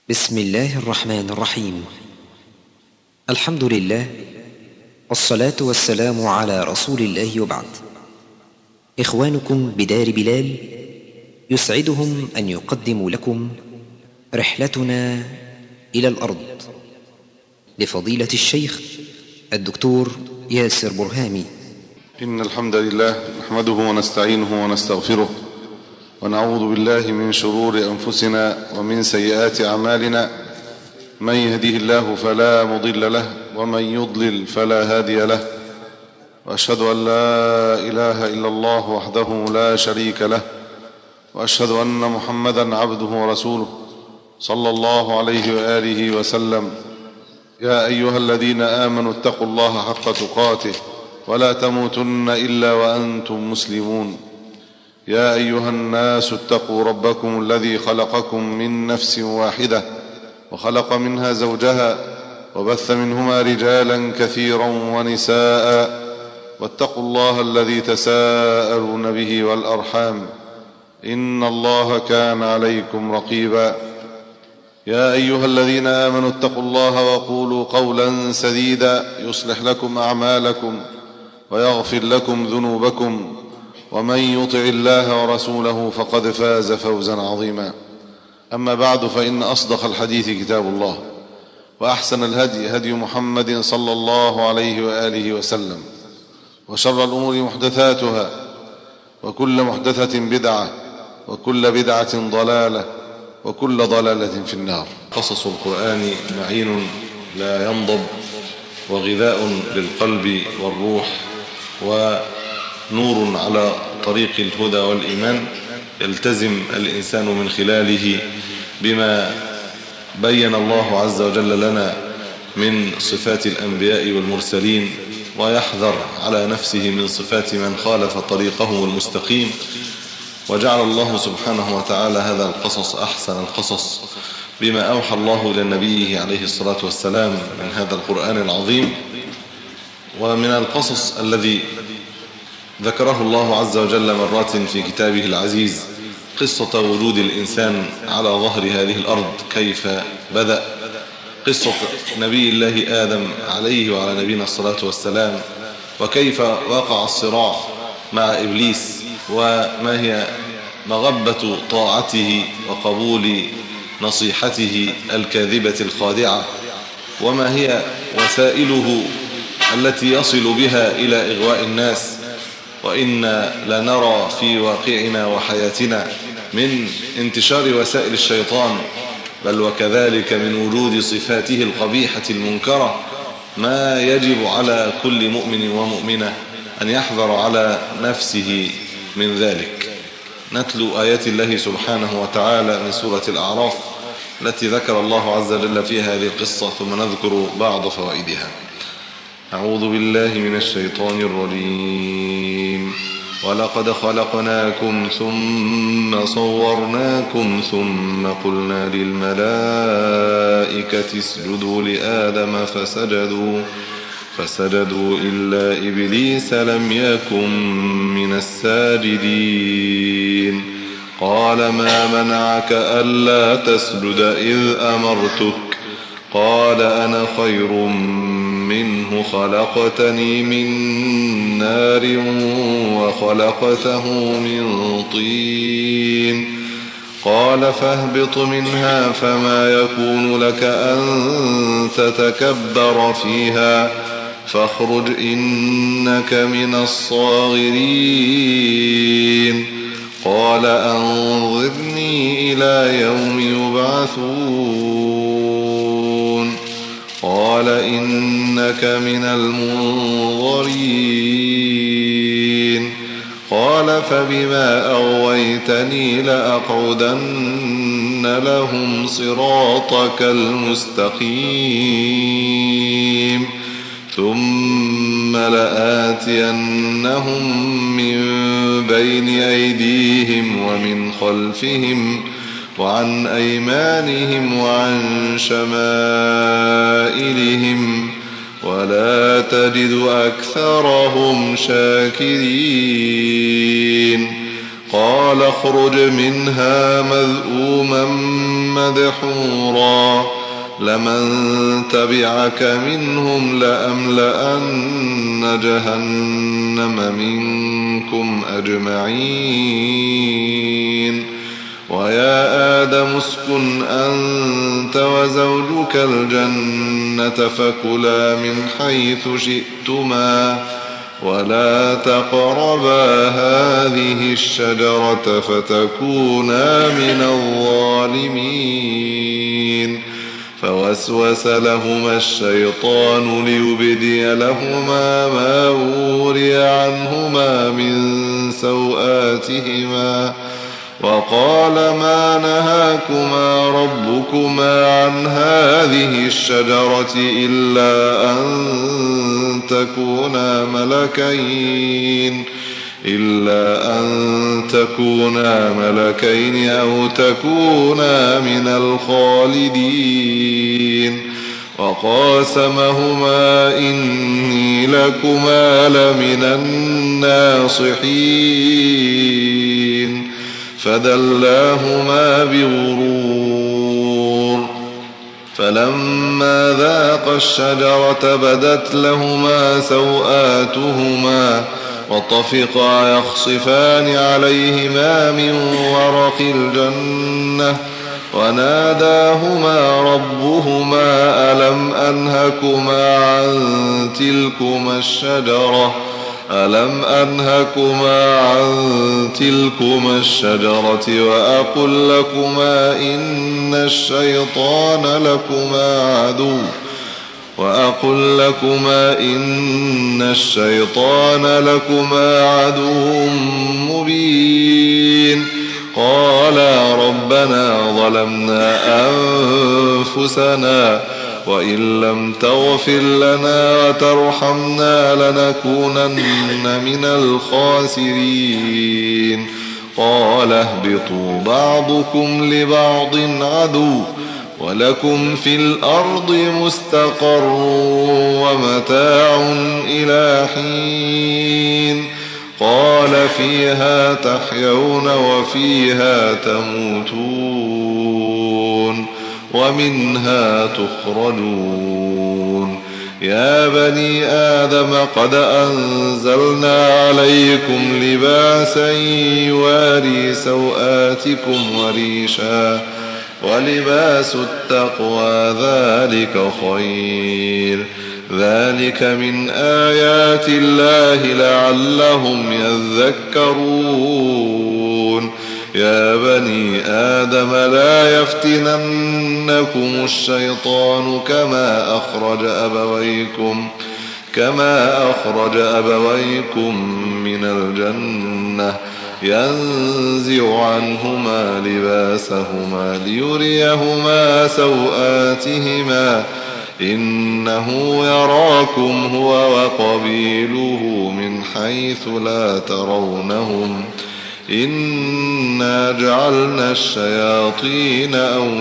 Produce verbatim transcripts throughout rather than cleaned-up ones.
بسم الله الرحمن الرحيم. الحمد لله والصلاة والسلام على رسول الله وبعد. إخوانكم بدار بلال يسعدهم أن يقدموا لكم رحلتنا إلى الأرض لفضيلة الشيخ الدكتور ياسر برهامي. إن الحمد لله نحمده ونستعينه ونستغفره ونعوذ بالله من شرور أنفسنا ومن سيئات أعمالنا. من يهده الله فلا مضل له ومن يضلل فلا هادي له، وأشهد أن لا إله إلا الله وحده لا شريك له، وأشهد أن محمدا عبده ورسوله صلى الله عليه وآله وسلم. يا أيها الذين آمنوا اتقوا الله حق تقاته ولا تموتن إلا وأنتم مسلمون. يا أيها الناس اتقوا ربكم الذي خلقكم من نفس واحدة وخلق منها زوجها وبث منهما رجالا كثيرا ونساء، واتقوا الله الذي تساءلون به والأرحام إن الله كان عليكم رقيبا. يا أيها الذين آمنوا اتقوا الله وقولوا قولا سديدا يصلح لكم أعمالكم ويغفر لكم ذنوبكم، ومن يطع الله ورسوله فقد فاز فوزا عظيما. أما بعد، فإن أصدق الحديث كتاب الله، وأحسن الهدي هدي محمد صلى الله عليه وآله وسلم، وشر الأمور محدثاتها، وكل محدثة بدعة، وكل بدعة ضلالة، وكل ضلالة في النار. قصص القرآن معين لا ينضب، وغذاء للقلب والروح، ونور على طريق الهدى والإيمان، يلتزم الإنسان من خلاله بما بين الله عز وجل لنا من صفات الأنبياء والمرسلين، ويحذر على نفسه من صفات من خالف طريقهم المستقيم. وجعل الله سبحانه وتعالى هذا القصص أحسن القصص بما أوحى الله إلى نبيه عليه الصلاة والسلام من هذا القرآن العظيم. ومن القصص الذي ذكره الله عز وجل مرات في كتابه العزيز قصة وجود الإنسان على ظهر هذه الأرض، كيف بدأ، قصة نبي الله آدم عليه وعلى نبينا الصلاة والسلام، وكيف وقع الصراع مع إبليس، وما هي مغبة طاعته وقبول نصيحته الكاذبة الخادعة، وما هي وسائله التي يصل بها إلى إغواء الناس. وإن لنرى في واقعنا وحياتنا من انتشار وسائل الشيطان، بل وكذلك من وجود صفاته القبيحة المنكرة، ما يجب على كل مؤمن ومؤمنة أن يحذر على نفسه من ذلك. نتلو آيات الله سبحانه وتعالى من سورة الأعراف التي ذكر الله عز وجل فيها هذه القصة، ثم نذكر بعض فوائدها. أعوذ بالله من الشيطان الرجيم. ولقد خلقناكم ثم صورناكم ثم قلنا للملائكة اسجدوا لآدم فسجدوا فسجدوا إلا إبليس لم يكن من الساجدين. قال ما منعك ألا تسجد إذ أمرتك؟ قال أنا خير منه، خلقتني من نار وخلقته من طين. قال فاهبط منها فما يكون لك أن تتكبر فيها فاخرج إنك من الصاغرين. قال أنظرني إلى يوم يبعثون. قال إنك من المنظرين. قال فبما أغويتني لأقعدن لهم صراطك المستقيم ثم لآتينهم من بين أيديهم ومن خلفهم وعن أيمانهم وعن شمائلهم ولا تجد أكثرهم شاكرين. قال اخرج منها مذءوما مدحورا لمن تبعك منهم لأملأن جهنم منكم أجمعين ويا آدم اسكن أنت وزوجك الجنة فكلا من حيث شئتما ولا تقربا هذه الشجرة فتكونا من الظالمين فوسوس لهما الشيطان ليبدي لهما ما وري عنهما من سوآتهما وقال ما نهاكما ربكما عن هذه الشجرة إلا أن تكونا ملكين إلا أن تكونا ملكين أو تكونا من الخالدين وقاسمهما إني لكما لمن الناصحين فدلاهما بغرور فلما ذاقا الشجرة بدت لهما سوآتهما وطفقا يخصفان عليهما من ورق الجنة وناداهما ربهما ألم أنهكما عن تلكما الشجرة ألم أنهكما عن تلكما الشجرة وأقل لكما إن الشيطان لكما عدو وأقل لكما إن الشيطان لكما عدو مبين قالا ربنا ظلمنا أنفسنا وإن لم تغفر لنا وترحمنا لنكونن من الخاسرين قال اهبطوا بعضكم لبعض عدو ولكم في الأرض مستقر ومتاع إلى حين قال فيها تحيون وفيها تموتون ومنها تخرجون يا بني آدم قد أنزلنا عليكم لباسا يواري سوآتكم وريشا ولباس التقوى ذلك خير ذلك من آيات الله لعلهم يذكرون يا بني آدم لا يفتننكم الشيطان كما أخرج أبويكم كما أخرج أبويكم من الجنة ينزع عنهما لباسهما ليريهما سوآتهما إنه يراكم هو وقبيله من حيث لا ترونهم إنا جعلنا الشياطين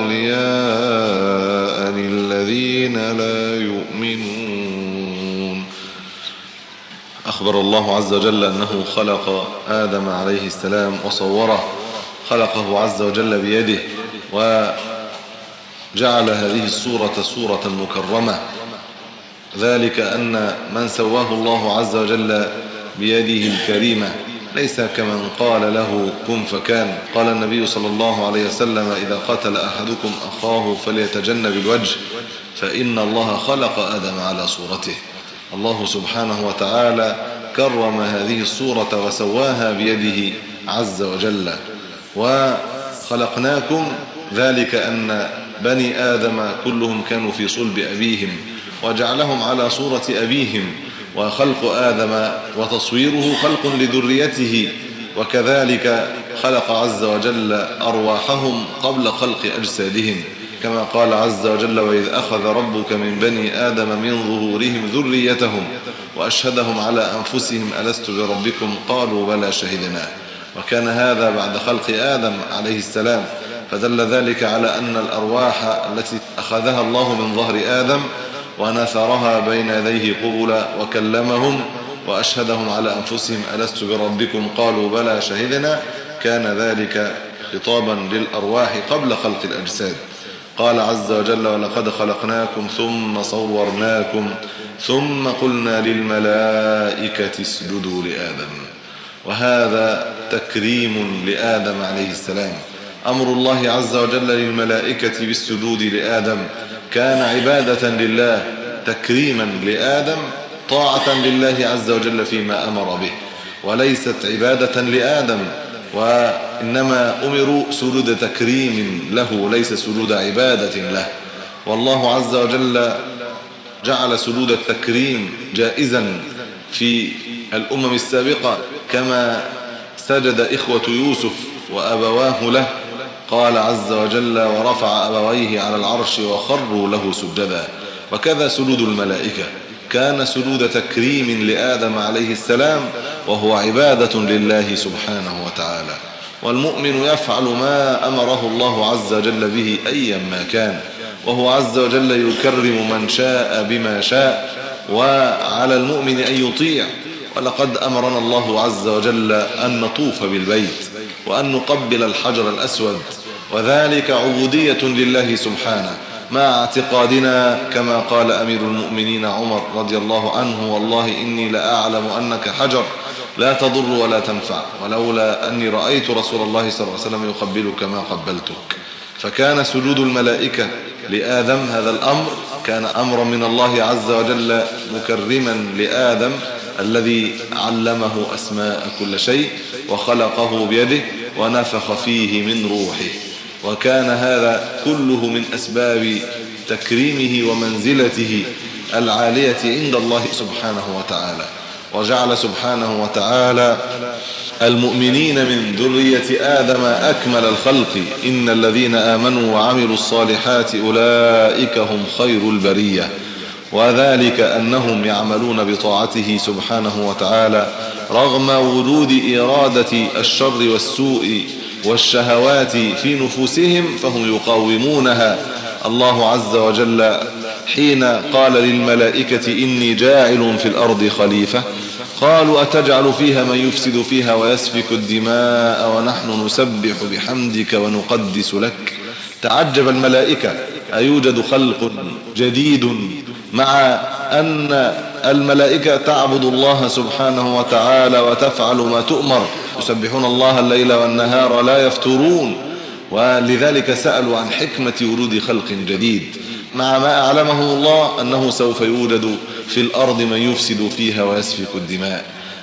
أولياء للذين لا يؤمنون. أخبر الله عز وجل أنه خلق آدم عليه السلام وصوره، خلقه عز وجل بيده وجعل هذه الصورة صورة مكرمة، ذلك أن من سواه الله عز وجل بيده الكريمة ليس كمن قال له كن فكان. قال النبي صلى الله عليه وسلم إذا قتل أحدكم أخاه فليتجنب الوجه فإن الله خلق آدم على صورته. الله سبحانه وتعالى كرم هذه الصورة وسواها بيده عز وجل. وخلقناكم ذلك أن بني آدم كلهم كانوا في صلب أبيهم وجعلهم على صورة أبيهم، وخلق آدم وتصويره خلق لذريته، وكذلك خلق عز وجل أرواحهم قبل خلق أجسادهم، كما قال عز وجل وإذ أخذ ربك من بني آدم من ظهورهم ذريتهم وأشهدهم على أنفسهم ألست بربكم قالوا بلى شهدنا. وكان هذا بعد خلق آدم عليه السلام، فدل ذلك على أن الأرواح التي أخذها الله من ظهر آدم ونثرها بين يديه قبلا وكلمهم وأشهدهم على أنفسهم ألست بربكم قالوا بلى شهدنا، كان ذلك خطابا للأرواح قبل خلق الأجساد. قال عز وجل: ولقد خلقناكم ثم صورناكم ثم قلنا للملائكة اسجدوا لآدم. وهذا تكريم لآدم عليه السلام. أمر الله عز وجل للملائكة بالسجود لآدم كان عبادة لله، تكريما لآدم، طاعة لله عز وجل فيما أمر به، وليست عبادة لآدم، وإنما أمروا سجود تكريم له ليس سجود عبادة له. والله عز وجل جعل سجود التكريم جائزا في الأمم السابقة، كما سجد إخوة يوسف وأبواه له. قال عز وجل: ورفع أبويه على العرش وخروا له سجدا. وكذا سجود الملائكة كان سجود تكريم لآدم عليه السلام، وهو عبادة لله سبحانه وتعالى. والمؤمن يفعل ما أمره الله عز وجل به أيا ما كان، وهو عز وجل يكرم من شاء بما شاء، وعلى المؤمن أن يطيع. ولقد أمرنا الله عز وجل أن نطوف بالبيت وأن نقبل الحجر الأسود، وذلك عبودية لله سبحانه، مع اعتقادنا كما قال أمير المؤمنين عمر رضي الله عنه: والله إني لأعلم أنك حجر لا تضر ولا تنفع، ولولا أني رأيت رسول الله صلى الله عليه وسلم يقبلك ما قبلتك. فكان سجود الملائكة لآدم هذا الأمر كان أمرا من الله عز وجل مكرما لآدم الذي علمه أسماء كل شيء وخلقه بيده ونفخ فيه من روحه. وكان هذا كله من أسباب تكريمه ومنزلته العالية عند الله سبحانه وتعالى. وجعل سبحانه وتعالى المؤمنين من ذرية آدم أكمل الخلق: إن الذين آمنوا وعملوا الصالحات أولئك هم خير البرية. وذلك أنهم يعملون بطاعته سبحانه وتعالى رغم وجود إرادة الشر والسوء والشهوات في نفوسهم، فهم يقاومونها. الله عز وجل حين قال للملائكة: إني جاعل في الأرض خليفة، قالوا: أتجعل فيها من يفسد فيها ويسفك الدماء ونحن نسبح بحمدك ونقدس لك. تعجب الملائكة: أيوجد خلق جديد مع أن الملائكة تعبد الله سبحانه وتعالى وتفعل ما تؤمر، يسبحون الله الليل والنهار لا يفترون. ولذلك سألوا عن حكمة ورود خلق جديد، مع ما أعلمه الله أنه سوف يوجد في الأرض من يفسد فيها ويسفك الدماء.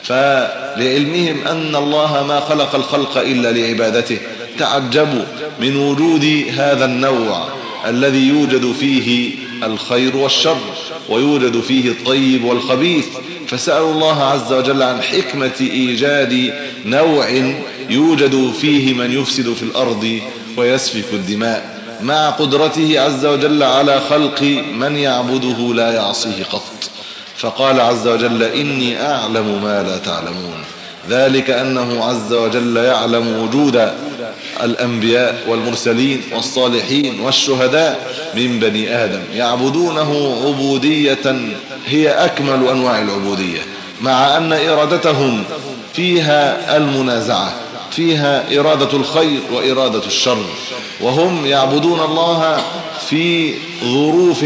فلعلمهم أن الله ما خلق الخلق إلا لعبادته، تعجبوا من وجود هذا النوع الذي يوجد فيه الخير والشر ويوجد فيه الطيب والخبيث، فسألوا الله عز وجل عن حكمة إيجاد نوع يوجد فيه من يفسد في الأرض ويسفك الدماء، مع قدرته عز وجل على خلق من يعبده لا يعصيه قط. فقال عز وجل: إني أعلم ما لا تعلمون. ذلك أنه عز وجل يعلم وجود الأنبياء والمرسلين والصالحين والشهداء من بني آدم يعبدونه عبودية هي أكمل أنواع العبودية، مع أن إرادتهم فيها المنازعة، فيها إرادة الخير وإرادة الشر، وهم يعبدون الله في ظروف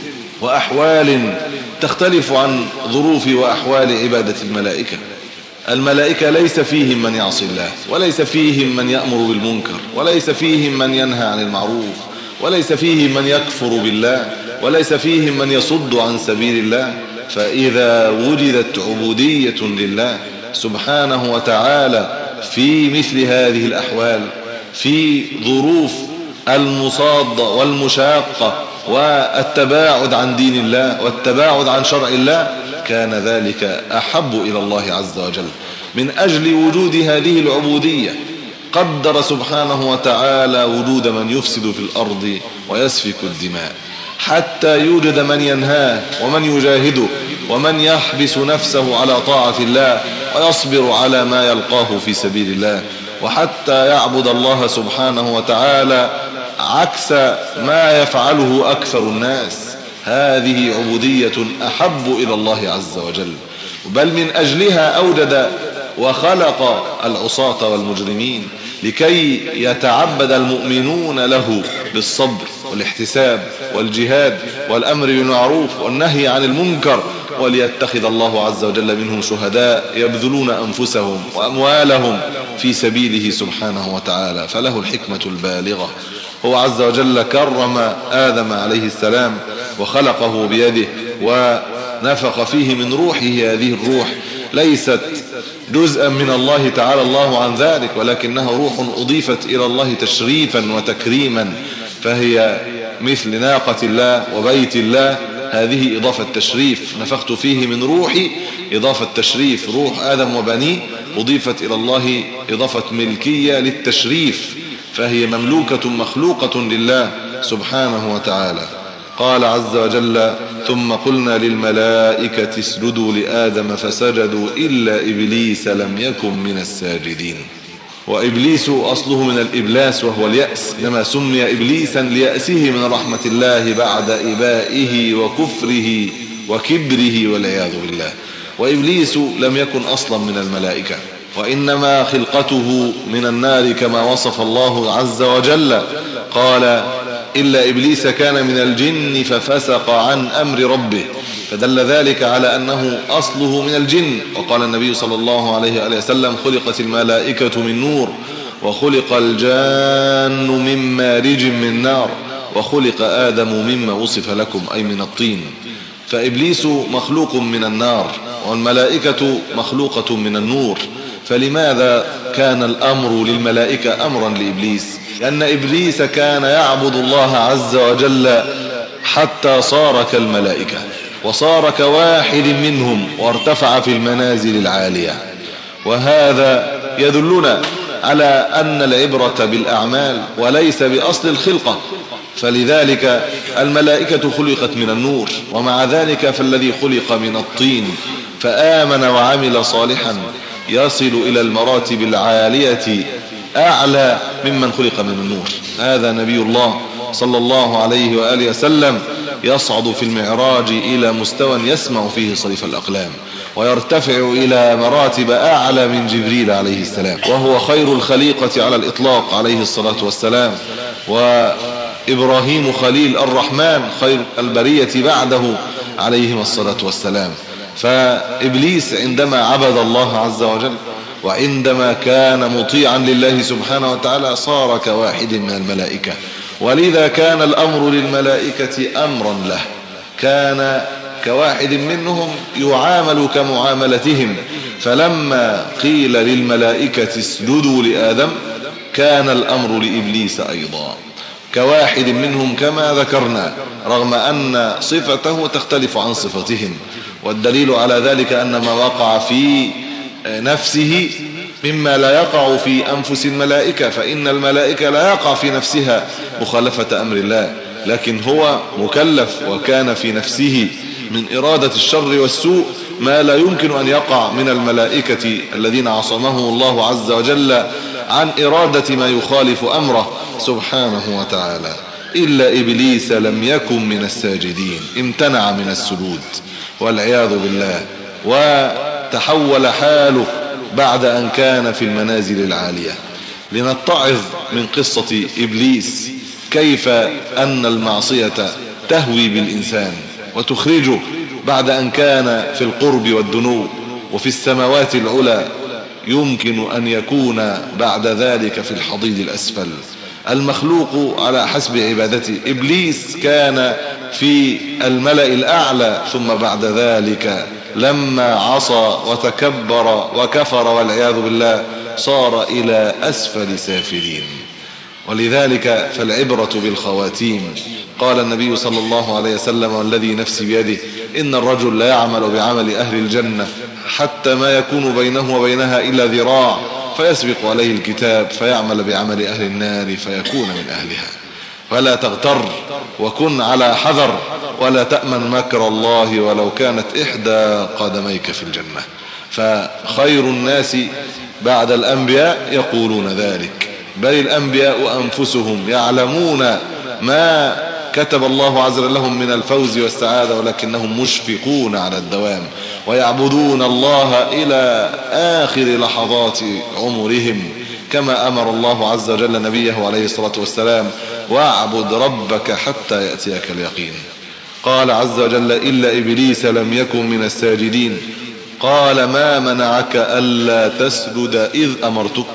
وأحوال تختلف عن ظروف وأحوال عبادة الملائكة. الملائكة ليس فيهم من يعصي الله، وليس فيهم من يأمر بالمنكر، وليس فيهم من ينهى عن المعروف، وليس فيهم من يكفر بالله، وليس فيهم من يصد عن سبيل الله. فإذا وجدت عبودية لله سبحانه وتعالى في مثل هذه الأحوال، في ظروف المصادة والمشاقة والتباعد عن دين الله والتباعد عن شرع الله، كان ذلك أحب إلى الله عز وجل. من أجل وجود هذه العبودية قدر سبحانه وتعالى وجود من يفسد في الأرض ويسفك الدماء، حتى يوجد من ينهاه ومن يجاهده ومن يحبس نفسه على طاعة الله ويصبر على ما يلقاه في سبيل الله، وحتى يعبد الله سبحانه وتعالى عكس ما يفعله أكثر الناس. هذه عبودية أحب إلى الله عز وجل، بل من أجلها أوجد وخلق العصاة والمجرمين، لكي يتعبد المؤمنون له بالصبر والاحتساب والجهاد والأمر بالمعروف والنهي عن المنكر، وليتخذ الله عز وجل منهم شهداء يبذلون أنفسهم وأموالهم في سبيله سبحانه وتعالى. فله الحكمة البالغة. هو عز وجل كرم آدم عليه السلام وخلقه بيده ونفخ فيه من روحه. هذه الروح ليست جزءا من الله تعالى الله عن ذلك، ولكنها روح أضيفت إلى الله تشريفا وتكريما، فهي مثل ناقة الله وبيت الله. هذه إضافة تشريف، نفخت فيه من روحي إضافة تشريف. روح آدم وبنيه أضيفت إلى الله إضافة ملكية للتشريف، فهي مملوكة مخلوقة لله سبحانه وتعالى. قال عز وجل: ثم قلنا للملائكة اسجدوا لآدم فسجدوا إلا إبليس لم يكن من الساجدين. وإبليس أصله من الإبلاس وهو اليأس، إنما سمي إبليسا ليأسه من رحمة الله بعد إبائه وكفره وكبره والعياذ بالله. وإبليس لم يكن أصلا من الملائكة، وإنما خلقته من النار كما وصف الله عز وجل. قال: إلا إبليس كان من الجن ففسق عن أمر ربه، فدل ذلك على أنه أصله من الجن. وقال النبي صلى الله عليه وآله وسلم: خلقت الملائكة من نور، وخلق الجان من مارج من نار، وخلق آدم مما وصف لكم أي من الطين. فإبليس مخلوق من النار، والملائكة مخلوقة من النور. فلماذا كان الأمر للملائكة أمرا لإبليس؟ لأن إبليس كان يعبد الله عز وجل حتى صار كالملائكة، وصار كواحد منهم، وارتفع في المنازل العالية. وهذا يدلنا على أن العبرة بالأعمال وليس بأصل الخلقة. فلذلك الملائكة خلقت من النور، ومع ذلك فالذي خلق من الطين فآمن وعمل صالحا يصل إلى المراتب العالية أعلى ممن خلق من النور. هذا نبي الله صلى الله عليه وآله وسلم يصعد في المعراج إلى مستوى يسمع فيه صريف الأقلام، ويرتفع إلى مراتب أعلى من جبريل عليه السلام، وهو خير الخليقة على الإطلاق عليه الصلاة والسلام. وإبراهيم خليل الرحمن خير البرية بعده عليهم الصلاة والسلام. فإبليس عندما عبد الله عز وجل وعندما كان مطيعا لله سبحانه وتعالى صار كواحد من الملائكة، ولذا كان الأمر للملائكة أمرا له، كان كواحد منهم يعامل كمعاملتهم. فلما قيل للملائكة اسجدوا لآدم كان الأمر لإبليس أيضا كواحد منهم كما ذكرنا، رغم أن صفته تختلف عن صفتهم. والدليل على ذلك أن ما وقع في نفسه مما لا يقع في أنفس الملائكة، فإن الملائكة لا يقع في نفسها مخالفة أمر الله، لكن هو مكلف وكان في نفسه من إرادة الشر والسوء ما لا يمكن أن يقع من الملائكة الذين عصمهم الله عز وجل عن إرادة ما يخالف أمره سبحانه وتعالى. إلا إبليس لم يكن من الساجدين، امتنع من السجود والعياذ بالله، وتحول حاله بعد أن كان في المنازل العالية. لنتعظ من قصة إبليس كيف أن المعصية تهوي بالإنسان وتخرجه بعد أن كان في القرب والدنو وفي السماوات العلى، يمكن أن يكون بعد ذلك في الحضيض الأسفل. المخلوق على حسب عبادته. إبليس كان في الملأ الأعلى، ثم بعد ذلك لما عصى وتكبر وكفر والعياذ بالله صار إلى أسفل سافلين. ولذلك فالعبرة بالخواتيم. قال النبي صلى الله عليه وسلم: والذي نفسي بيده إن الرجل لا يعمل بعمل أهل الجنة حتى ما يكون بينه وبينها إلا ذراع، فيسبق عليه الكتاب فيعمل بعمل أهل النار فيكون من أهلها. فلا تغتر وكن على حذر، ولا تأمن مكر الله ولو كانت إحدى قدميك في الجنة. فخير الناس بعد الأنبياء يقولون ذلك، بل الأنبياء أنفسهم يعلمون ما كتب الله عز وجل لهم من الفوز والسعادة، ولكنهم مشفقون على الدوام ويعبدون الله إلى آخر لحظات عمرهم كما أمر الله عز وجل نبيه عليه الصلاة والسلام: واعبد ربك حتى يأتيك اليقين. قال عز وجل: إلا إبليس لم يكن من الساجدين. قال: ما منعك ألا تسجد إذ أمرتك؟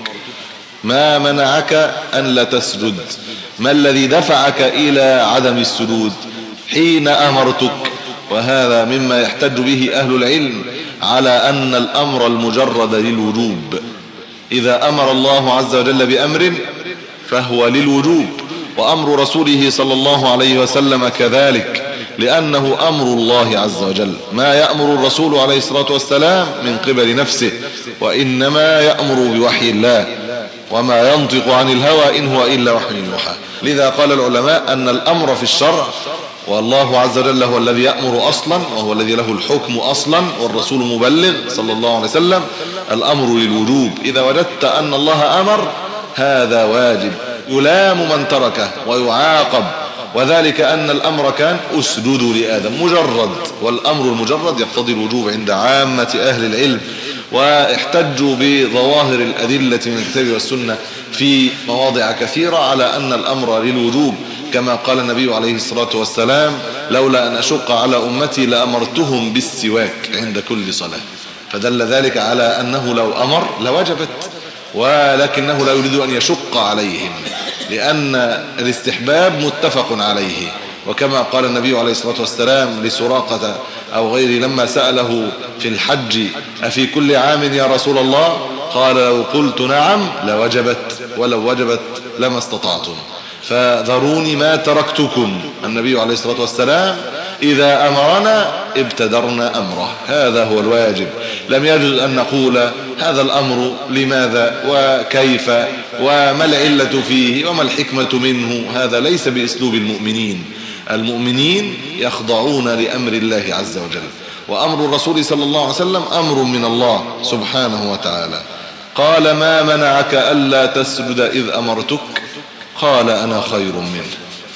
ما منعك أن لا تسجد؟ ما الذي دفعك إلى عدم السجود حين أمرتك؟ وهذا مما يحتج به أهل العلم على أن الأمر المجرد للوجوب. إذا أمر الله عز وجل بأمر فهو للوجوب، وأمر رسوله صلى الله عليه وسلم كذلك، لأنه أمر الله عز وجل. ما يأمر الرسول عليه الصلاة والسلام من قبل نفسه، وإنما يأمر بوحي الله، وما ينطق عن الهوى إن هو إلا وحي يوحى. لذا قال العلماء أن الأمر في الشرع، والله عز وجل هو الذي يأمر أصلا، وهو الذي له الحكم أصلا، والرسول مبلغ صلى الله عليه وسلم، الأمر للوجوب. إذا وجدت أن الله أمر هذا واجب، يلام من تركه ويعاقب، وذلك أن الأمر كان اسجدوا لآدم مجرد، والأمر المجرد يقتضي الوجوب عند عامة أهل العلم، واحتجوا بظواهر الأدلة من الكتاب والسنة في مواضع كثيرة على أن الأمر للوجوب، كما قال النبي عليه الصلاة والسلام: لولا أن أشق على أمتي لأمرتهم بالسواك عند كل صلاة. فدل ذلك على أنه لو أمر لوجبت، ولكنه لا يريد أن يشق عليهم، لأن الاستحباب متفق عليه. وكما قال النبي عليه الصلاة والسلام لسراقة أو غيره لما سأله في الحج: أفي كل عام يا رسول الله؟ قال: لو قلت نعم لوجبت، ولو وجبت لما استطعتم، فذروني ما تركتكم. النبي عليه الصلاة والسلام إذا أمرنا ابتدرنا أمره، هذا هو الواجب. لم يجوز أن نقول هذا الأمر لماذا وكيف وما العلة فيه وما الحكمة منه، هذا ليس بأسلوب المؤمنين. المؤمنين يخضعون لأمر الله عز وجل، وأمر الرسول صلى الله عليه وسلم أمر من الله سبحانه وتعالى. قال: ما منعك ألا تسجد إذ أمرتك؟ قال: أنا خير منه،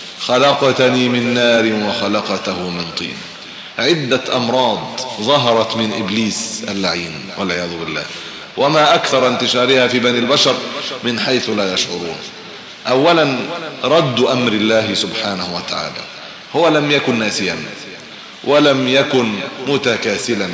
خلقتني من نار وخلقته من طين. عدة أمراض ظهرت من إبليس اللعين والعياذ بالله، وما أكثر انتشارها في بني البشر من حيث لا يشعرون. أولا رد أمر الله سبحانه وتعالى. هو لم يكن ناسيا، ولم يكن متكاسلا،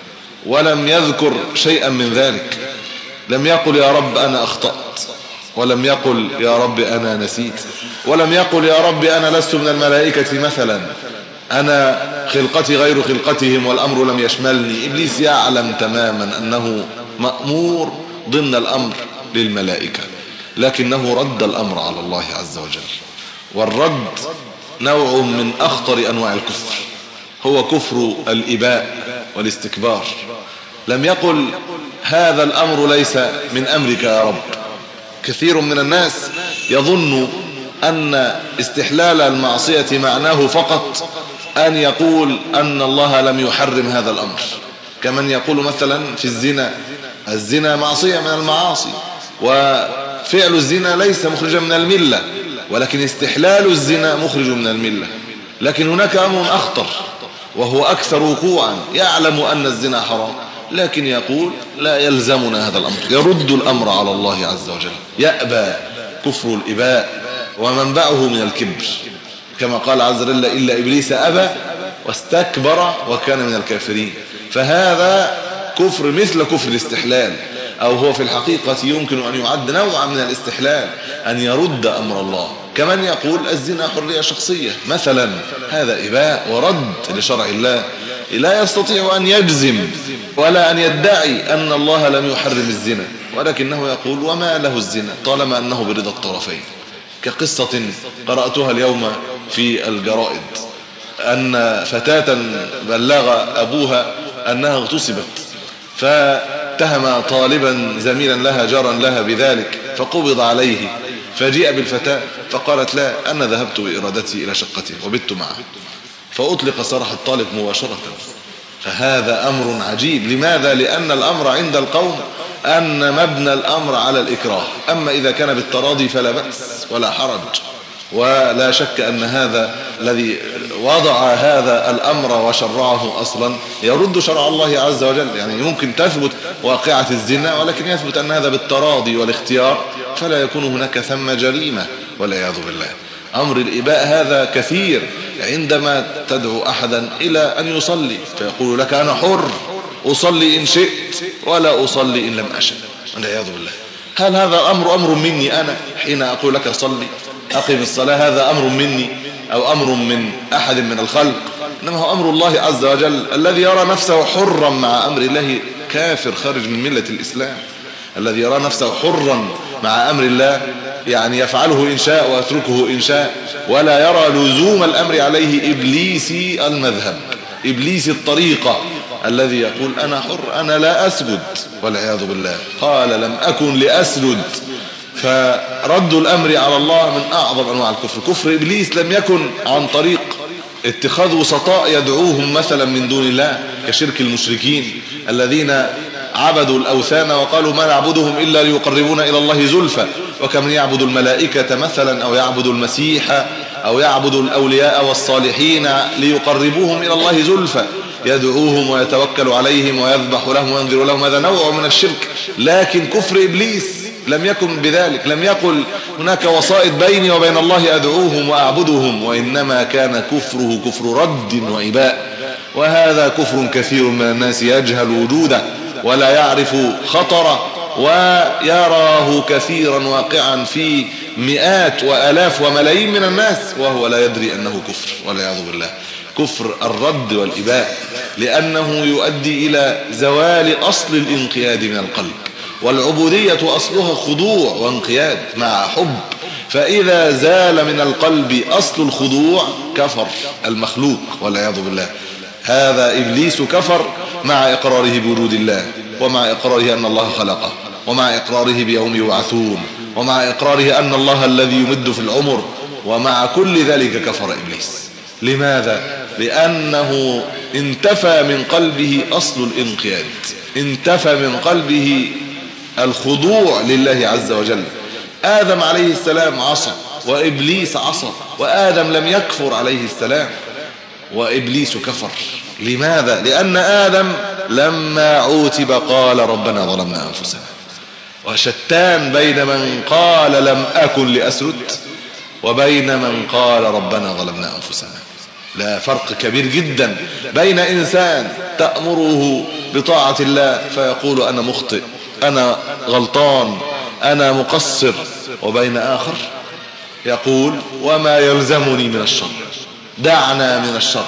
ولم يذكر شيئا من ذلك. لم يقل يا رب أنا أخطأت، ولم يقل يا رب أنا نسيت، ولم يقل يا رب أنا لست من الملائكة مثلا، أنا خلقتي غير خلقتهم والأمر لم يشملني. إبليس يعلم تماما أنه مأمور ضمن الأمر للملائكة، لكنه رد الأمر على الله عز وجل. والرد نوع من أخطر أنواع الكفر، هو كفر الإباء والاستكبار. لم يقل هذا الأمر ليس من أمرك يا رب. كثير من الناس يظن أن استحلال المعصية معناه فقط أن يقول أن الله لم يحرم هذا الأمر، كمن يقول مثلا في الزنا: الزنا معصية من المعاصي، وفعل الزنا ليس مخرجا من الملة، ولكن استحلال الزنا مخرج من الملة. لكن هناك أمر أخطر وهو أكثر وقوعا، يعلم أن الزنا حرام لكن يقول لا يلزمنا هذا الأمر، يرد الأمر على الله عز وجل. يأبى، كفر الإباء ومنبعه من الكبر، كما قال عز وجل: إلا إبليس أبى واستكبر وكان من الكافرين. فهذا كفر مثل كفر الاستحلال، أو هو في الحقيقة يمكن أن يعد نوعا من الاستحلال، أن يرد أمر الله. كمن يقول الزنا حرية شخصية مثلا، هذا إباء ورد لشرع الله. لا يستطيع أن يجزم ولا أن يدعي أن الله لم يحرم الزنا، ولكنه يقول وما له الزنا طالما أنه برضا الطرفين. كقصة قرأتها اليوم في الجرائد، أن فتاة بلغ أبوها أنها اغتصبت، فاتهم طالبا زميلا لها جارا لها بذلك، فقبض عليه، فجيء بالفتاة فقالت: لا، أنا ذهبت بإرادتي إلى شقتي وبت معه، فأطلق سراح الطالب مباشرة. فهذا أمر عجيب. لماذا؟ لأن الأمر عند القوم أن مبنى الأمر على الإكراه، أما إذا كان بالتراضي فلا بأس ولا حرج. ولا شك أن هذا الذي وضع هذا الأمر وشرعه أصلا يرد شرع الله عز وجل. يعني ممكن تثبت واقعة الزنا ولكن يثبت أن هذا بالتراضي والاختيار فلا يكون هناك ثم جريمة والعياذ بالله. أمر الإباء هذا كثير، عندما تدعو أحدا إلى أن يصلي فيقول لك أنا حر أصلي إن شئت ولا أصلي إن لم أشأ والعياذ بالله. هل هذا الأمر أمر مني أنا حين أقول لك صلي أقم الصلاة؟ هذا أمر مني أو أمر من أحد من الخلق؟ إنما هو أمر الله عز وجل. الذي يرى نفسه حرا مع أمر الله كافر خارج من ملة الإسلام. الذي يرى نفسه حرا مع أمر الله يعني يفعله إن شاء ويتركه إن شاء، ولا يرى لزوم الأمر عليه إبليسي المذهب، إبليسي الطريقة، الذي يقول أنا حر أنا لا أسجد والعياذ بالله. قال لم أكن لأسجد. فرد الأمر على الله من أعظم أنواع الكفر. كفر إبليس لم يكن عن طريق اتخاذ وسطاء يدعوهم مثلا من دون الله كشرك المشركين الذين عبدوا الأوثان وقالوا ما نعبدهم إلا ليقربونا إلى الله زلفى، وكمن يعبد الملائكة مثلا أو يعبد المسيح أو يعبد الأولياء والصالحين ليقربوهم إلى الله زلفى، يدعوهم ويتوكل عليهم ويذبح لهم وينذر لهم. هذا نوع من الشرك. لكن كفر إبليس لم يكن بذلك، لم يقل هناك وسائط بيني وبين الله أدعوهم وأعبدهم، وإنما كان كفره كفر رد وإباء. وهذا كفر كثير من الناس يجهل وجوده ولا يعرف خطره، ويراه كثيرا واقعا في مئات وآلاف وملايين من الناس وهو لا يدري أنه كفر والعياذ بالله. كفر الرد والإباء، لأنه يؤدي إلى زوال أصل الانقياد من القلب. والعبودية أصلها خضوع وانقياد مع حب، فإذا زال من القلب أصل الخضوع كفر المخلوق والعياذ بالله. هذا إبليس كفر مع إقراره بوجود الله، ومع إقراره أن الله خلقه، ومع إقراره بيوم يبعثون، ومع إقراره أن الله الذي يمد في العمر، ومع كل ذلك كفر إبليس. لماذا؟ لأنه انتفى من قلبه أصل الانقياد، انتفى من قلبه الخضوع لله عز وجل. آدم عليه السلام عصى وإبليس عصى، وآدم لم يكفر عليه السلام وإبليس كفر. لماذا؟ لأن آدم لما عوتب قال ربنا ظلمنا أنفسنا. وشتان بين من قال لم أكن لأسجد وبين من قال ربنا ظلمنا أنفسنا. لا فرق كبير جدا بين إنسان تأمره بطاعة الله فيقول أنا مخطئ أنا غلطان أنا مقصر، وبين آخر يقول وما يلزمني من الشر، دعنا من الشر،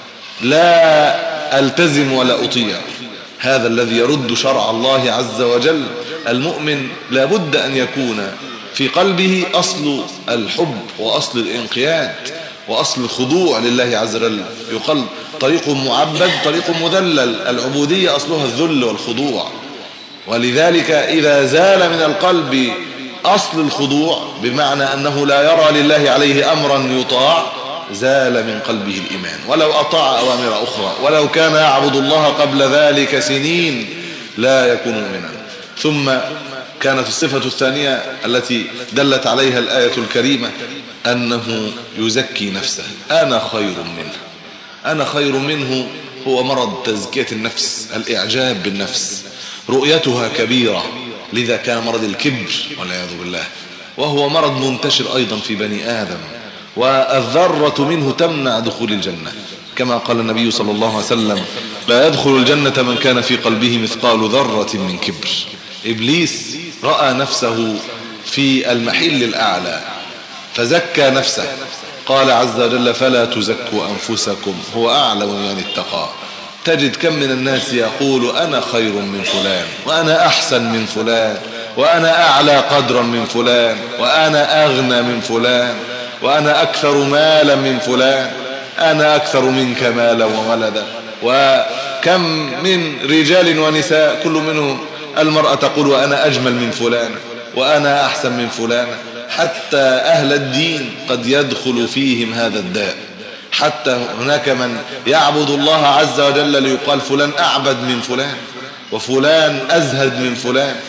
لا ألتزم ولا أطيع. هذا الذي يرد شرع الله عز وجل. المؤمن لابد أن يكون في قلبه أصل الحب وأصل الانقياد وأصل الخضوع لله عز وجل. يقال طريق معبد طريق مذلل، العبودية أصلها الذل والخضوع. ولذلك إذا زال من القلب أصل الخضوع بمعنى أنه لا يرى لله عليه أمرا يطاع، زال من قلبه الإيمان. ولو أطاع أوامر أخرى، ولو كان يعبد الله قبل ذلك سنين، لا يكون مؤمنا. ثم كانت الصفة الثانية التي دلت عليها الآية الكريمة أنه يزكي نفسه. أنا خير منه، أنا خير منه هو مرض تزكية النفس، الإعجاب بالنفس، رؤيتها كبيرة. لذا كان مرض الكبر والعياذ بالله، وهو مرض منتشر أيضا في بني آدم، والذرة منه تمنع دخول الجنة، كما قال النبي صلى الله عليه وسلم لا يدخل الجنة من كان في قلبه مثقال ذرة من كبر. إبليس رأى نفسه في المحل الأعلى فزكى نفسه. قال عز وجل فلا تزكوا أنفسكم هو أعلم من اتقى. تجد كم من الناس يقول أنا خير من فلان، وأنا أحسن من فلان، وأنا أعلى قدرا من فلان، وأنا أغنى من فلان، وأنا أكثر مالا من فلان، أنا أكثر منك مالا وولدا. وكم من رجال ونساء كل منهم المرأة تقول وأنا أجمل من فلان، وأنا أحسن من فلان. حتى أهل الدين قد يدخل فيهم هذا الداء. حتى هناك من يعبد الله عز وجل ليقال فلان أعبد من فلان، وفلان أزهد من فلان.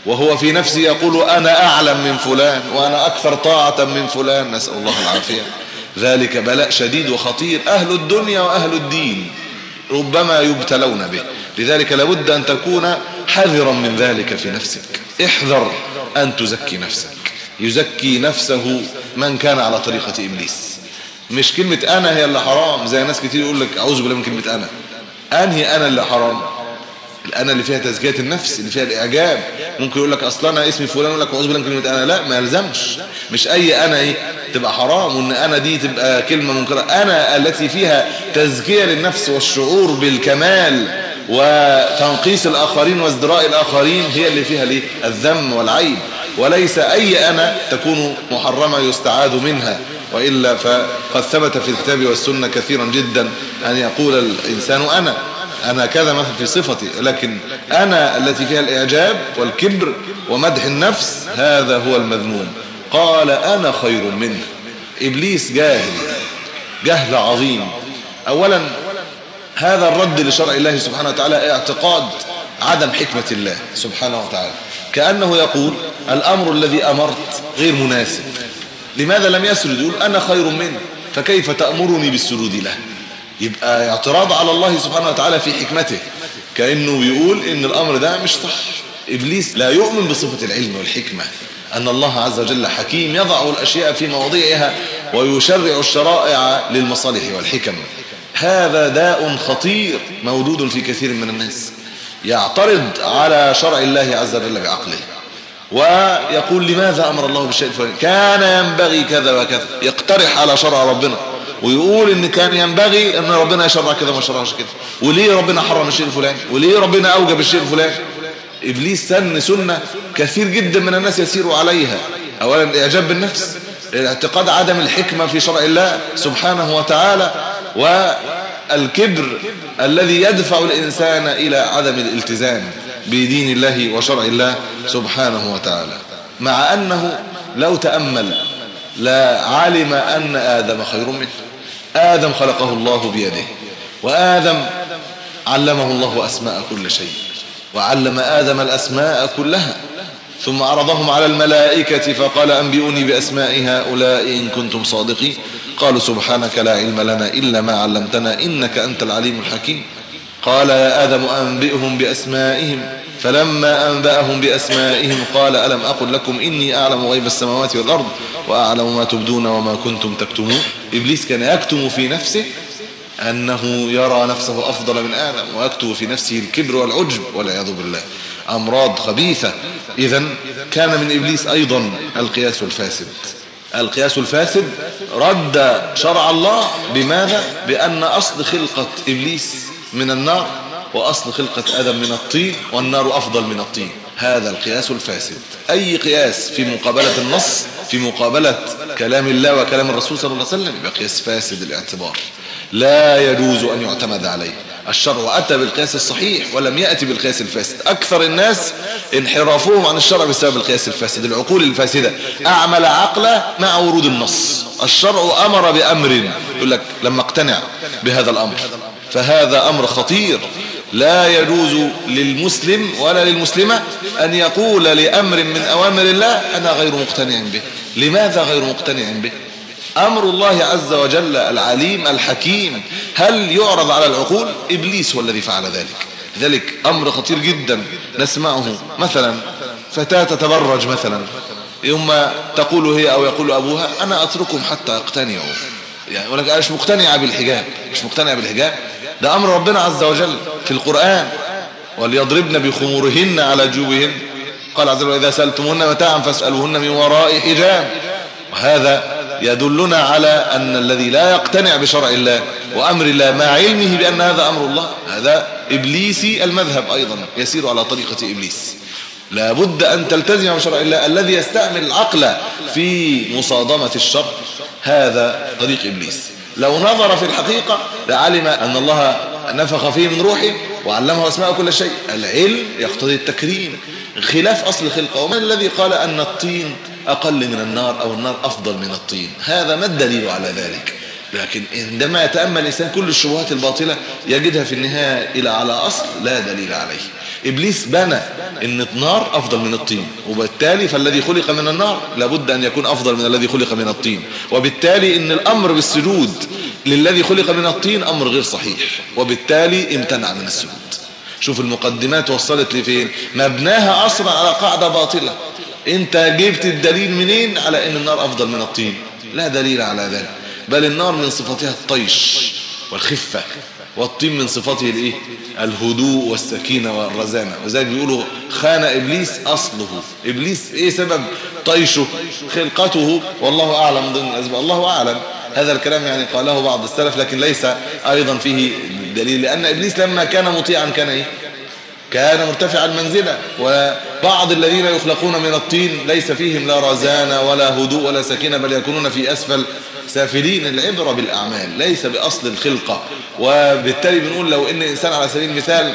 وهو في نفسه يقول أنا أعلم من فلان وأنا أكثر طاعة من فلان، نسأل الله العافية. ذلك بلاء شديد وخطير، أهل الدنيا وأهل الدين ربما يبتلون به. لذلك لابد أن تكون حذرا من ذلك في نفسك. احذر أن تزكي نفسك. يزكي نفسه من كان على طريقة إبليس. مش كلمة أنا هي اللي حرام، زي ناس كتير يقول لك أعوذ بالله من كلمة أنا. أنهي أنا اللي حرام؟ الأنا اللي فيها تزكية النفس، اللي فيها الإعجاب. ممكن يقول لك أصلا أنا اسمي فلان، يقول لك أعوذ بالله من كلمة أنا. لا، ما يلزمش. مش أي أنا إيه تبقى حرام، وإن أنا دي تبقى كلمة منكرة. أنا التي فيها تزكية للنفس والشعور بالكمال وتنقيص الآخرين وازدراء الآخرين هي اللي فيها ليه الذم والعيب، وليس أي أنا تكون محرمة يستعاذ منها. وإلا فقد ثبت في الكتاب والسنة كثيرا جدا أن يقول الإنسان أنا أنا كذا مثلا في صفتي، لكن أنا التي فيها الإعجاب والكبر ومدح النفس هذا هو المذموم. قال أنا خير منه. إبليس جاهل جهل عظيم. أولا هذا الرد لشرع الله سبحانه وتعالى اعتقاد عدم حكمة الله سبحانه وتعالى، كأنه يقول الأمر الذي أمرت غير مناسب، لماذا لم يسجد؟ يقول أنا خير منه فكيف تأمرني بالسجود له؟ يبقى اعتراض على الله سبحانه وتعالى في حكمته، كأنه بيقول إن الأمر ده مش صح. إبليس لا يؤمن بصفة العلم والحكمة، أن الله عز وجل حكيم يضع الأشياء في مواضيعها ويشرع الشرائع للمصالح والحكم. هذا داء خطير موجود في كثير من الناس، يعترض على شرع الله عز وجل بعقله ويقول لماذا أمر الله بالشيء الفلاني؟ كان ينبغي كذا وكذا، يقترح على شرع ربنا ويقول إن كان ينبغي أن ربنا يشرع كذا ما شرعش كذا، وليه ربنا حرم الشيء الفلاني، وليه ربنا أوجب الشيء الفلاني. إبليس سن سنة كثير جدا من الناس يسير عليها. أولا الإعجاب بالنفس، الاعتقاد عدم الحكمة في شرع الله سبحانه وتعالى، والكبر الذي يدفع الإنسان إلى عدم الالتزام بدين الله وشرع الله سبحانه وتعالى. مع أنه لو تأمل لا علم أن آدم خير منه. آدم خلقه الله بيده، وآدم علمه الله أسماء كل شيء، وعلم آدم الأسماء كلها، ثم عرضهم على الملائكة فقال أنبئوني بأسماء هؤلاء إن كنتم صادقين. قالوا سبحانك لا علم لنا إلا ما علمتنا إنك أنت العليم الحكيم. قال يا آدم أنبئهم بأسمائهم، فلما أنبأهم بأسمائهم قال ألم أقل لكم إني أعلم غيب السماوات والأرض وأعلم ما تبدون وما كنتم تكتمون. إبليس كان يكتم في نفسه أنه يرى نفسه أفضل من آدم، ويكتم في نفسه الكبر والعجب والعياذ بالله، أمراض خبيثة. إذن كان من إبليس أيضا القياس الفاسد. القياس الفاسد رد شرع الله بماذا؟ بأن أصل خلقة إبليس من النار وأصل خلقة آدم من الطين، والنار أفضل من الطين. هذا القياس الفاسد. أي قياس في مقابلة النص، في مقابلة كلام الله وكلام الرسول صلى الله عليه وسلم، يبقى قياس فاسد الاعتبار، لا يجوز أن يعتمد عليه. الشرع أتى بالقياس الصحيح ولم يأتي بالقياس الفاسد. أكثر الناس انحرافهم عن الشرع بسبب القياس الفاسد. العقول الفاسدة أعمل عقله مع ورود النص. الشرع أمر بأمر، يقول لك لما اقتنع بهذا الأمر، فهذا أمر خطير. لا يجوز للمسلم ولا للمسلمة أن يقول لأمر من أوامر الله أنا غير مقتنع به. لماذا غير مقتنع به؟ أمر الله عز وجل العليم الحكيم هل يعرض على العقول؟ إبليس هو الذي فعل ذلك. ذلك أمر خطير جدا نسمعه. مثلا فتاة تتبرج مثلا، يوم تقول هي أو يقول أبوها أنا أتركهم حتى يقتنعوا، يعني يقول لك أنا مش مقتنعة بالحجاب، مش مقتنعة بالحجاب. ده أمر ربنا عز وجل في القرآن، وليضربن بخمورهن على جيوبهن. قال عز وجل إذا سألتموهن متاعا فاسألوهن من وراء حجاب. وهذا يدلنا على أن الذي لا يقتنع بشرع الله وأمر الله مع علمه بأن هذا أمر الله، هذا إبليسي المذهب أيضا، يسير على طريقة إبليس. لا بد أن تلتزم بشرع الله. الذي يستعمل العقل في مصادمة الشر هذا طريق إبليس. لو نظر في الحقيقة لعلم أن الله نفخ فيه من روحه وعلمه أسماء كل شيء. العلم يقتضي التكريم خلاف أصل خلقه. ومن الذي قال أن الطين أقل من النار أو النار أفضل من الطين؟ هذا ما الدليل على ذلك؟ لكن عندما يتأمل الإنسان كل الشبهات الباطلة يجدها في النهاية إلى على أصل لا دليل عليه. إبليس بنى إن النار أفضل من الطين، وبالتالي فالذي خلق من النار لابد أن يكون أفضل من الذي خلق من الطين، وبالتالي إن الأمر بالسجود للذي خلق من الطين أمر غير صحيح، وبالتالي امتنع من السجود. شوف المقدمات وصلت لفين، مبناها أصلا على قاعدة باطلة. انت جبت الدليل منين على ان النار افضل من الطين؟ لا دليل على ذلك، بل النار من صفاتها الطيش والخفة، والطين من صفاته الايه؟ الهدوء والسكينة والرزانة. وذلك بيقولوا خان ابليس اصله. ابليس ايه سبب طيشه؟ خلقته، والله اعلم ضمن الاسباب، الله اعلم. هذا الكلام يعني قاله بعض السلف، لكن ليس ايضا فيه دليل، لان ابليس لما كان مطيعا كان ايه؟ كان مرتفع المنزلة. وبعض الذين يخلقون من الطين ليس فيهم لا رزانة ولا هدوء ولا سكينة، بل يكونون في أسفل سافلين. العبرة بالأعمال ليس بأصل الخلقة. وبالتالي بنقول لو إن إنسان على سبيل المثال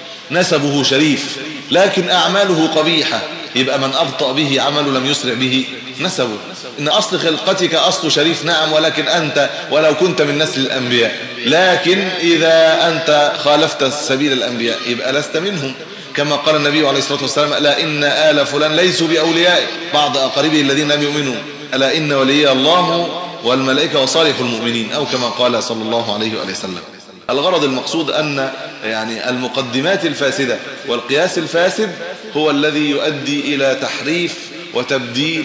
نسبه شريف لكن أعماله قبيحة، يبقى من أبطأ به عمله لم يسرع به نسبه. إن أصل خلقتك أصل شريف نعم، ولكن أنت ولو كنت من نسل الأنبياء، لكن إذا أنت خالفت سبيل الأنبياء يبقى لست منهم. كما قال النبي عليه الصلاة والسلام: ألا إن آل فلان ليسوا بأولياء، بعض أقاربه الذين لم يؤمنوا، ألا إن ولي الله والملائكة وصالح المؤمنين، أو كما قال صلى الله عليه وآله وسلم. الغرض المقصود أن يعني المقدمات الفاسدة والقياس الفاسد هو الذي يؤدي إلى تحريف وتبديل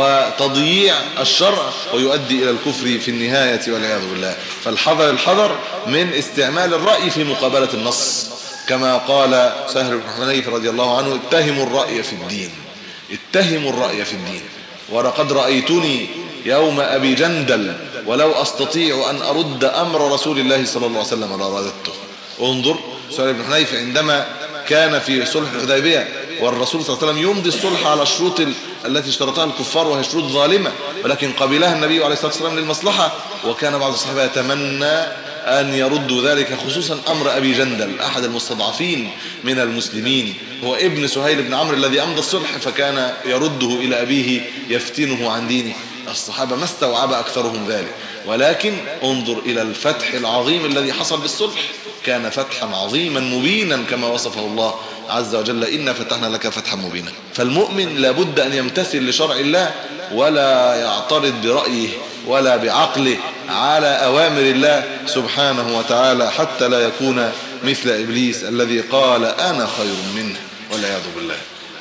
وتضييع الشرع، ويؤدي إلى الكفر في النهاية والعياذ بالله. فالحذر الحذر من استعمال الرأي في مقابلة النص، كما قال سهل بن حنيف رضي الله عنه: اتهموا الرأي في الدين، اتهموا الرأي في الدين، ولقد رأيتني يوم أبي جندل ولو أستطيع أن أرد أمر رسول الله صلى الله عليه وسلم لرددته. انظر سهل بن حنيف عندما كان في صلح الحديبية والرسول صلى الله عليه وسلم يمضي الصلح على الشروط التي اشترطها الكفار، وهي شروط ظالمة، ولكن قبلها النبي عليه الصلاة والسلام للمصلحة. وكان بعض الصحابة يتمنى أن يردوا ذلك، خصوصا أمر أبي جندل أحد المستضعفين من المسلمين، هو ابن سهيل بن عمرو الذي أمضى الصلح، فكان يرده إلى أبيه يفتنه عن دينه. الصحابة ما استوعب أكثرهم ذلك، ولكن انظر إلى الفتح العظيم الذي حصل بالصلح، كان فتحا عظيما مبينا كما وصفه الله عز وجل: إنا فتحنا لك فتحا مبينا. فالمؤمن لابد أن يمتثل لشرع الله، ولا يعترض برأيه ولا بعقله على أوامر الله سبحانه وتعالى، حتى لا يكون مثل إبليس الذي قال: أنا خير منه، والعياذ بالله.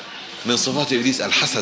من صفات إبليس الحسد.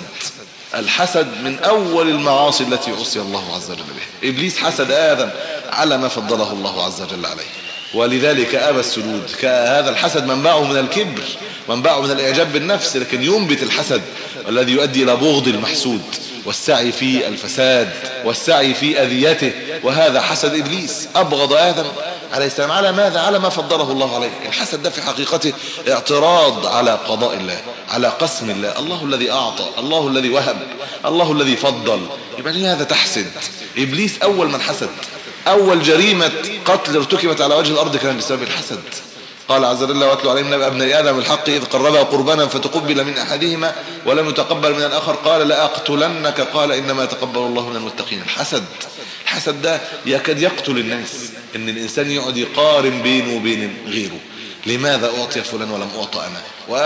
الحسد من أول المعاصي التي عصي الله عز وجل بها. إبليس حسد آدم على ما فضله الله عز وجل عليه، ولذلك أبى السجود. هذا الحسد منبعه من الكبر، منبعه من الإعجاب بالنفس، لكن ينبت الحسد الذي يؤدي إلى بغض المحسود والسعي في الفساد والسعي في أذيته. وهذا حسد إبليس. أبغض آدم عليه السلام على ماذا؟ على ما فضله الله عليه. الحسد ده في حقيقته اعتراض على قضاء الله، على قسم الله. الله الذي أعطى، الله الذي وهب، الله الذي فضل، يبقى لماذا تحسد؟ إبليس أول من حسد. أول جريمة قتل ارتكبت على وجه الأرض كان بسبب الحسد. قال عز وجل: واتلو عليهم نبأ ابني آدم بالحق إذ قربا قربانا فتقبل من أحدهما ولم يتقبل من الآخر قال لأقتلنك قال إنما يتقبل الله من المتقين. الحسد الحسد ده يكاد يقتل الناس، إن الإنسان يقعد يقارن بينه وبين غيره. لماذا أعطي فلان ولم أعطى أنا؟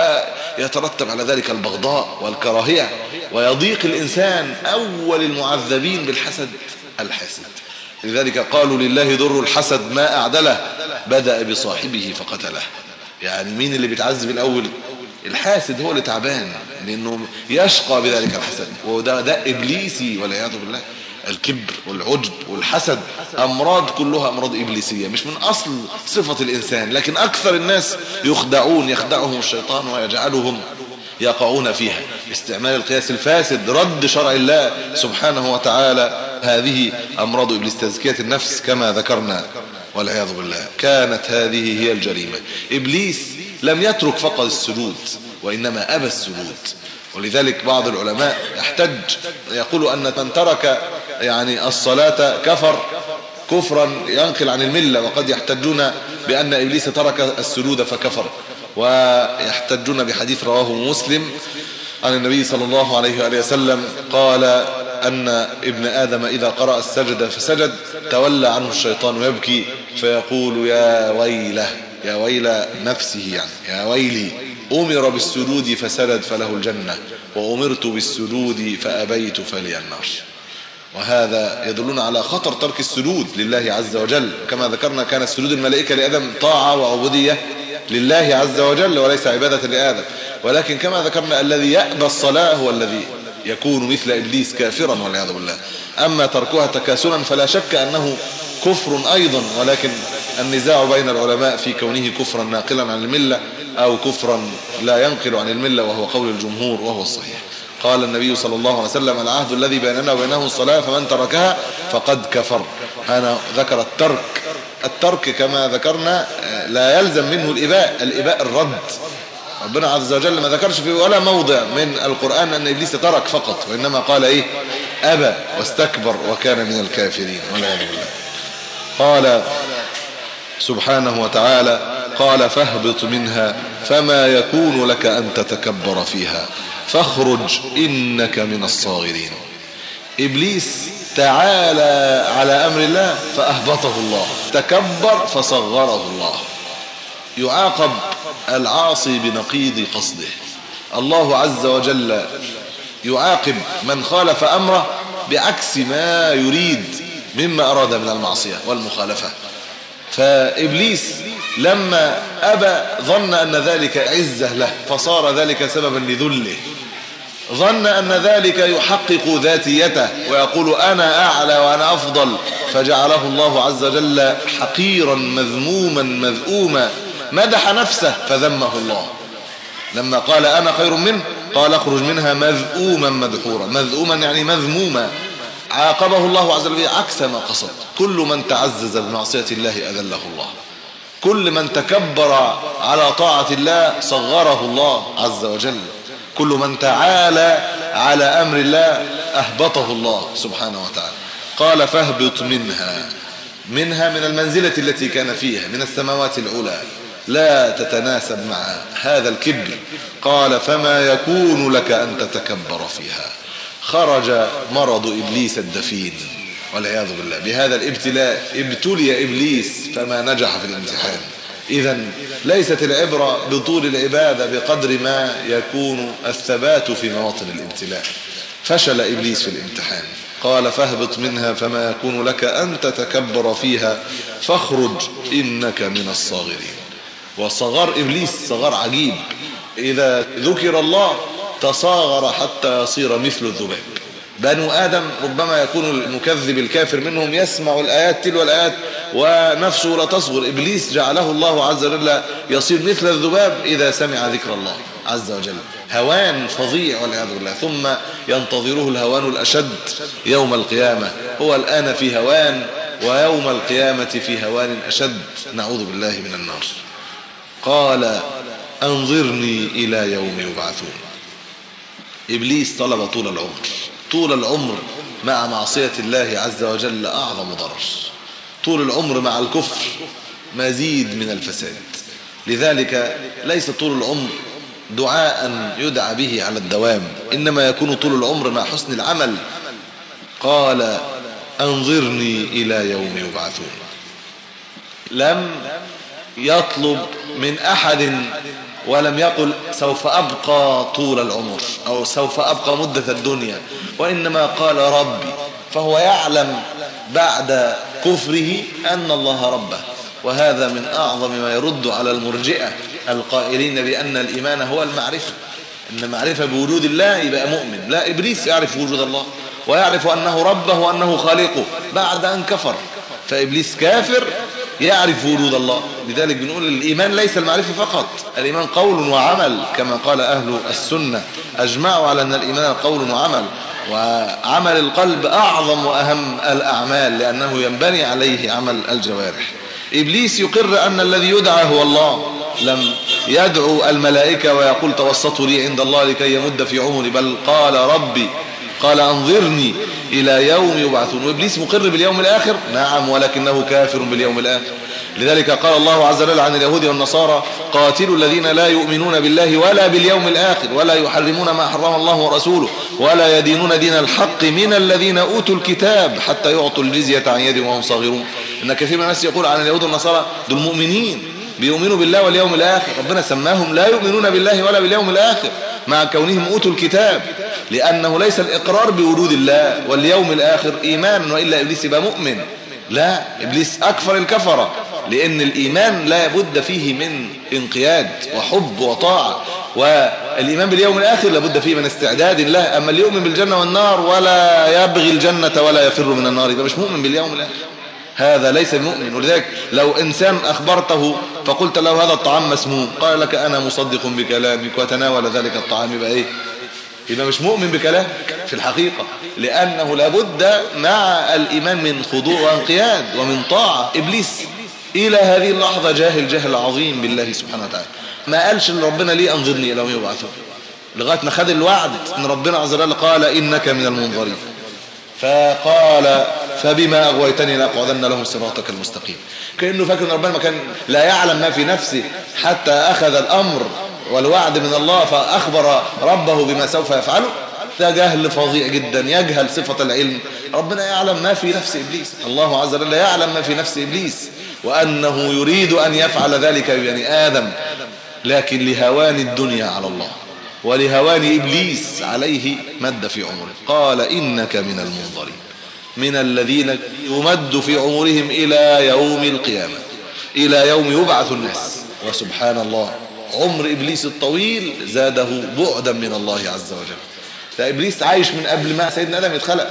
ويترتب على ذلك البغضاء والكراهية، ويضيق الإنسان. أول المعذبين بالحسد الحاسد. لذلك قالوا: لله در الحسد ما أعدله، بدأ بصاحبه فقتله. يعني مين اللي بيتعذب الأول؟ الحاسد هو اللي تعبان، لأنه يشقى بذلك الحسد. وده ده إبليسي والعياذ بالله. الكبر والعجب والحسد أمراض كلها أمراض إبليسية، مش من أصل صفة الإنسان، لكن أكثر الناس يخدعون يخدعهم الشيطان ويجعلهم يقعون فيها. استعمال القياس الفاسد، رد شرع الله سبحانه وتعالى، هذه أمراض إبليس. تزكية النفس كما ذكرنا والعياذ بالله، كانت هذه هي الجريمة. إبليس لم يترك فقط السجود، وإنما أبى السجود. ولذلك بعض العلماء يحتج يقول أن من ترك يعني الصلاة كفر كفرا ينقل عن الملة، وقد يحتجون بأن إبليس ترك السجود فكفر، ويحتجون بحديث رواه مسلم عن النبي صلى الله عليه وآله وسلم قال أن ابن آدم إذا قرأ السجد فسجد تولى عنه الشيطان يبكي فيقول: يا ويله، يا ويل نفسه، يعني يا ويلي، أمر بالسجود فسجد فله الجنة، وأمرت بالسجود فأبيت فلي النار. وهذا يدلنا على خطر ترك السجود لله عز وجل. كما ذكرنا كان السجود الملائكة لآدم طاعة وعبودية لله عز وجل وليس عبادة لآدم، ولكن كما ذكرنا الذي يأبى الصلاة هو الذي يكون مثل إبليس كافرا والعياذ بالله. أما تركها تكاسلا فلا شك أنه كفر أيضا، ولكن النزاع بين العلماء في كونه كفرا ناقلا عن الملة أو كفرا لا ينقل عن الملة، وهو قول الجمهور وهو الصحيح. قال النبي صلى الله عليه وسلم: العهد الذي بيننا وبينه الصلاة فمن تركها فقد كفر. أنا ذكر الترك، الترك كما ذكرنا لا يلزم منه الإباء، الإباء الرد. ربنا عز وجل ما ذكرش في ولا موضع من القرآن أن إبليس ترك فقط، وإنما قال إيه؟ أبى واستكبر وكان من الكافرين والعياذ بالله. قال سبحانه وتعالى: قال فاهبط منها فما يكون لك أن تتكبر فيها فاخرج إنك من الصاغرين. إبليس تعالى على أمر الله فأهبطه الله، تكبر فصغره الله. يعاقب العاصي بنقيض قصده. الله عز وجل يعاقب من خالف أمره بعكس ما يريد مما أراد من المعصية والمخالفة. فإبليس لما أبى ظن أن ذلك عزة له فصار ذلك سببا لذله، ظن أن ذلك يحقق ذاتيته ويقول أنا أعلى وأنا أفضل، فجعله الله عز وجل حقيرا مذموما مذؤوما. مدح نفسه فذمه الله لما قال أنا خير منه، قال اخرج منها مذؤوما مدحورا. مذؤوما يعني مذموما، عاقبه الله عز وجل عكس ما قصد. كل من تعزز بمعصية الله أذله الله، كل من تكبر على طاعة الله صغره الله عز وجل، كل من تعالى على أمر الله أهبطه الله سبحانه وتعالى. قال فاهبط منها، منها من المنزلة التي كان فيها من السماوات العلى، لا تتناسب مع هذا الكبر. قال فما يكون لك أن تتكبر فيها. خرج مرض إبليس الدفين والعياذ بالله بهذا الابتلاء. ابتلي إبليس فما نجح في الامتحان. إذن ليست العبرة بطول العبادة بقدر ما يكون الثبات في مواطن الابتلاء. فشل إبليس في الامتحان. قال فاهبط منها فما يكون لك أن تتكبر فيها فاخرج إنك من الصاغرين. وصغار إبليس صغار عجيب، إذا ذكر الله تصاغر حتى يصير مثل الذباب. بنو آدم ربما يكون المكذب الكافر منهم يسمع الآيات تلو الآيات ونفسه لا تصغر. إبليس جعله الله عز وجل يصير مثل الذباب إذا سمع ذكر الله عز وجل. هوان فظيع والعياذ بالله، ثم ينتظره الهوان الأشد يوم القيامة. هو الآن في هوان، ويوم القيامة في هوان أشد، نعوذ بالله من النار. قال أنظرني إلى يوم يبعثون. إبليس طلب طول العمر. طول العمر مع معصية الله عز وجل أعظم ضرر. طول العمر مع الكفر مزيد من الفساد. لذلك ليس طول العمر دعاء يدعى به على الدوام، إنما يكون طول العمر مع حسن العمل. قال أنظرني إلى يوم يبعثون. لم يطلب من أحد ولم يقل سوف أبقى طول العمر أو سوف أبقى مدة الدنيا، وإنما قال ربي. فهو يعلم بعد كفره أن الله ربه، وهذا من أعظم ما يرد على المرجئة القائلين بأن الإيمان هو المعرفة، إن معرفة بوجود الله يبقى مؤمن. لا، إبليس يعرف وجود الله ويعرف أنه ربه وأنه خالقه بعد أن كفر. فإبليس كافر يعرف وجود الله. لذلك بنقول الإيمان ليس المعرفة فقط، الإيمان قول وعمل، كما قال أهل السنة أجمعوا على أن الإيمان قول وعمل، وعمل القلب أعظم وأهم الأعمال لأنه ينبني عليه عمل الجوارح. إبليس يقر أن الذي يدعى هو الله، لم يدعو الملائكة ويقول توسطوا لي عند الله لكي يمد في عمري، بل قال ربي. قال أنظرني إلى يوم يبعثون. وإبليس مقر باليوم الآخر، نعم، ولكنه كافر باليوم الآخر. لذلك قال الله عز وجل عن اليهود والنصارى قاتلوا الذين لا يؤمنون بالله ولا باليوم الآخر ولا يحرمون ما حرم الله ورسوله ولا يدينون دين الحق من الذين أوتوا الكتاب حتى يعطوا الجزية عن يد وهم صاغرون. إن كثير من الناس يقول عن اليهود والنصارى دول مؤمنين، بيؤمنوا بالله واليوم الآخر، ربنا سماهم لا يؤمنون بالله ولا باليوم الآخر مع كونهم أوتوا الكتاب، لأنه ليس الإقرار بوجود الله واليوم الآخر إيمان، وإلا إبليس يبقى مؤمن. لا، إبليس أكفر الكفرة، لأن الإيمان لا بد فيه من انقياد وحب وطاعة، والإيمان باليوم الآخر لابد فيه من استعداد له. أما اللي يؤمن بالجنة والنار ولا يبغي الجنة ولا يفر من النار يبقى مش مؤمن باليوم الآخر، هذا ليس مؤمن. ولذلك لو إنسان أخبرته فقلت له هذا الطعام مسموم، قال لك أنا مصدق بكلامك وتناول ذلك الطعام، يبقى إيه؟ يبقى مش مؤمن بكلامك في الحقيقة، لأنه لابد مع الإيمان من خضوع وانقياد ومن طاعة. إبليس إلى هذه اللحظة جاهل جهل عظيم بالله سبحانه وتعالى، ما قالش لربنا ليه أنظرني إلى يوم يبعثون، لغاية ما خد الوعد من ربنا عز وجل قال إنك من المنظرين، فقال فبما أغويتني لأقعدن لهم صراطك المستقيم. كأنه فاكر أن ربنا ما كان لا يعلم ما في نفسه حتى أخذ الأمر والوعد من الله فأخبر ربه بما سوف يفعله. ده جهل فظيع جدا، يجهل صفة العلم. ربنا يعلم ما في نفس إبليس، الله عز وجل يعلم ما في نفس إبليس، وأنه يريد أن يفعل ذلك ببني آدم، لكن لهوان الدنيا على الله ولهوان إبليس عليه مد في عمره. قال إنك من المنظرين، من الذين يمد في عمرهم إلى يوم القيامة، إلى يوم يبعث الناس. وسبحان الله، عمر إبليس الطويل زاده بعدا من الله عز وجل. ده إبليس عايش من قبل ما سيدنا آدم يتخلق،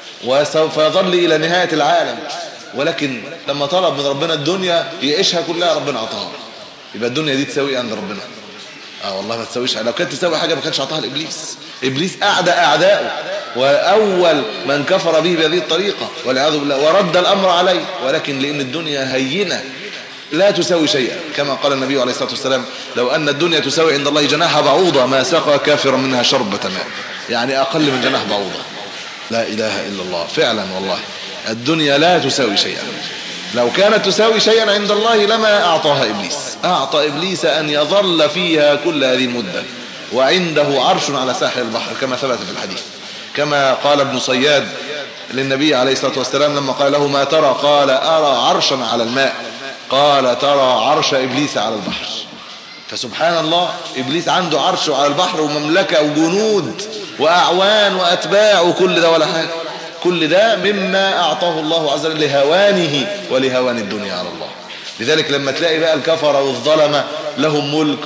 وسوف يظل إلى نهاية العالم، ولكن لما طلب من ربنا الدنيا يعيشها كلها ربنا عطاها. يبقى الدنيا دي تساوي عند ربنا؟ اه والله ما تساويش. لو كانت تساوي حاجة ما كانش عطاها لإبليس. إبليس أعدى أعدائه، وأول من كفر به بهذه الطريقة والعياذ بالله، ورد الأمر عليه، ولكن لأن الدنيا هينة لا تساوي شيئا، كما قال النبي عليه الصلاة والسلام لو أن الدنيا تساوي عند الله جناح بعوضة ما سقى كافرا منها شربة ماء، يعني أقل من جناح بعوضة. لا إله إلا الله، فعلا والله الدنيا لا تساوي شيئا. لو كانت تساوي شيئا عند الله لما أعطاها إبليس. أعطى إبليس أن يظل فيها كل هذه المدة، وعنده عرش على ساحل البحر كما ثبت في الحديث، كما قال ابن صياد للنبي عليه الصلاة والسلام لما قال له ما ترى؟ قال أرى عرشا على الماء. قال ترى عرش إبليس على البحر. فسبحان الله، إبليس عنده عرش على البحر ومملكة وجنود وأعوان وأتباع وكل ده ولا حاجة. كل ده مما أعطاه الله عز وجل لهوانه ولهوان الدنيا على الله. لذلك لما تلاقي بقى الكفرة والظلمة لهم ملك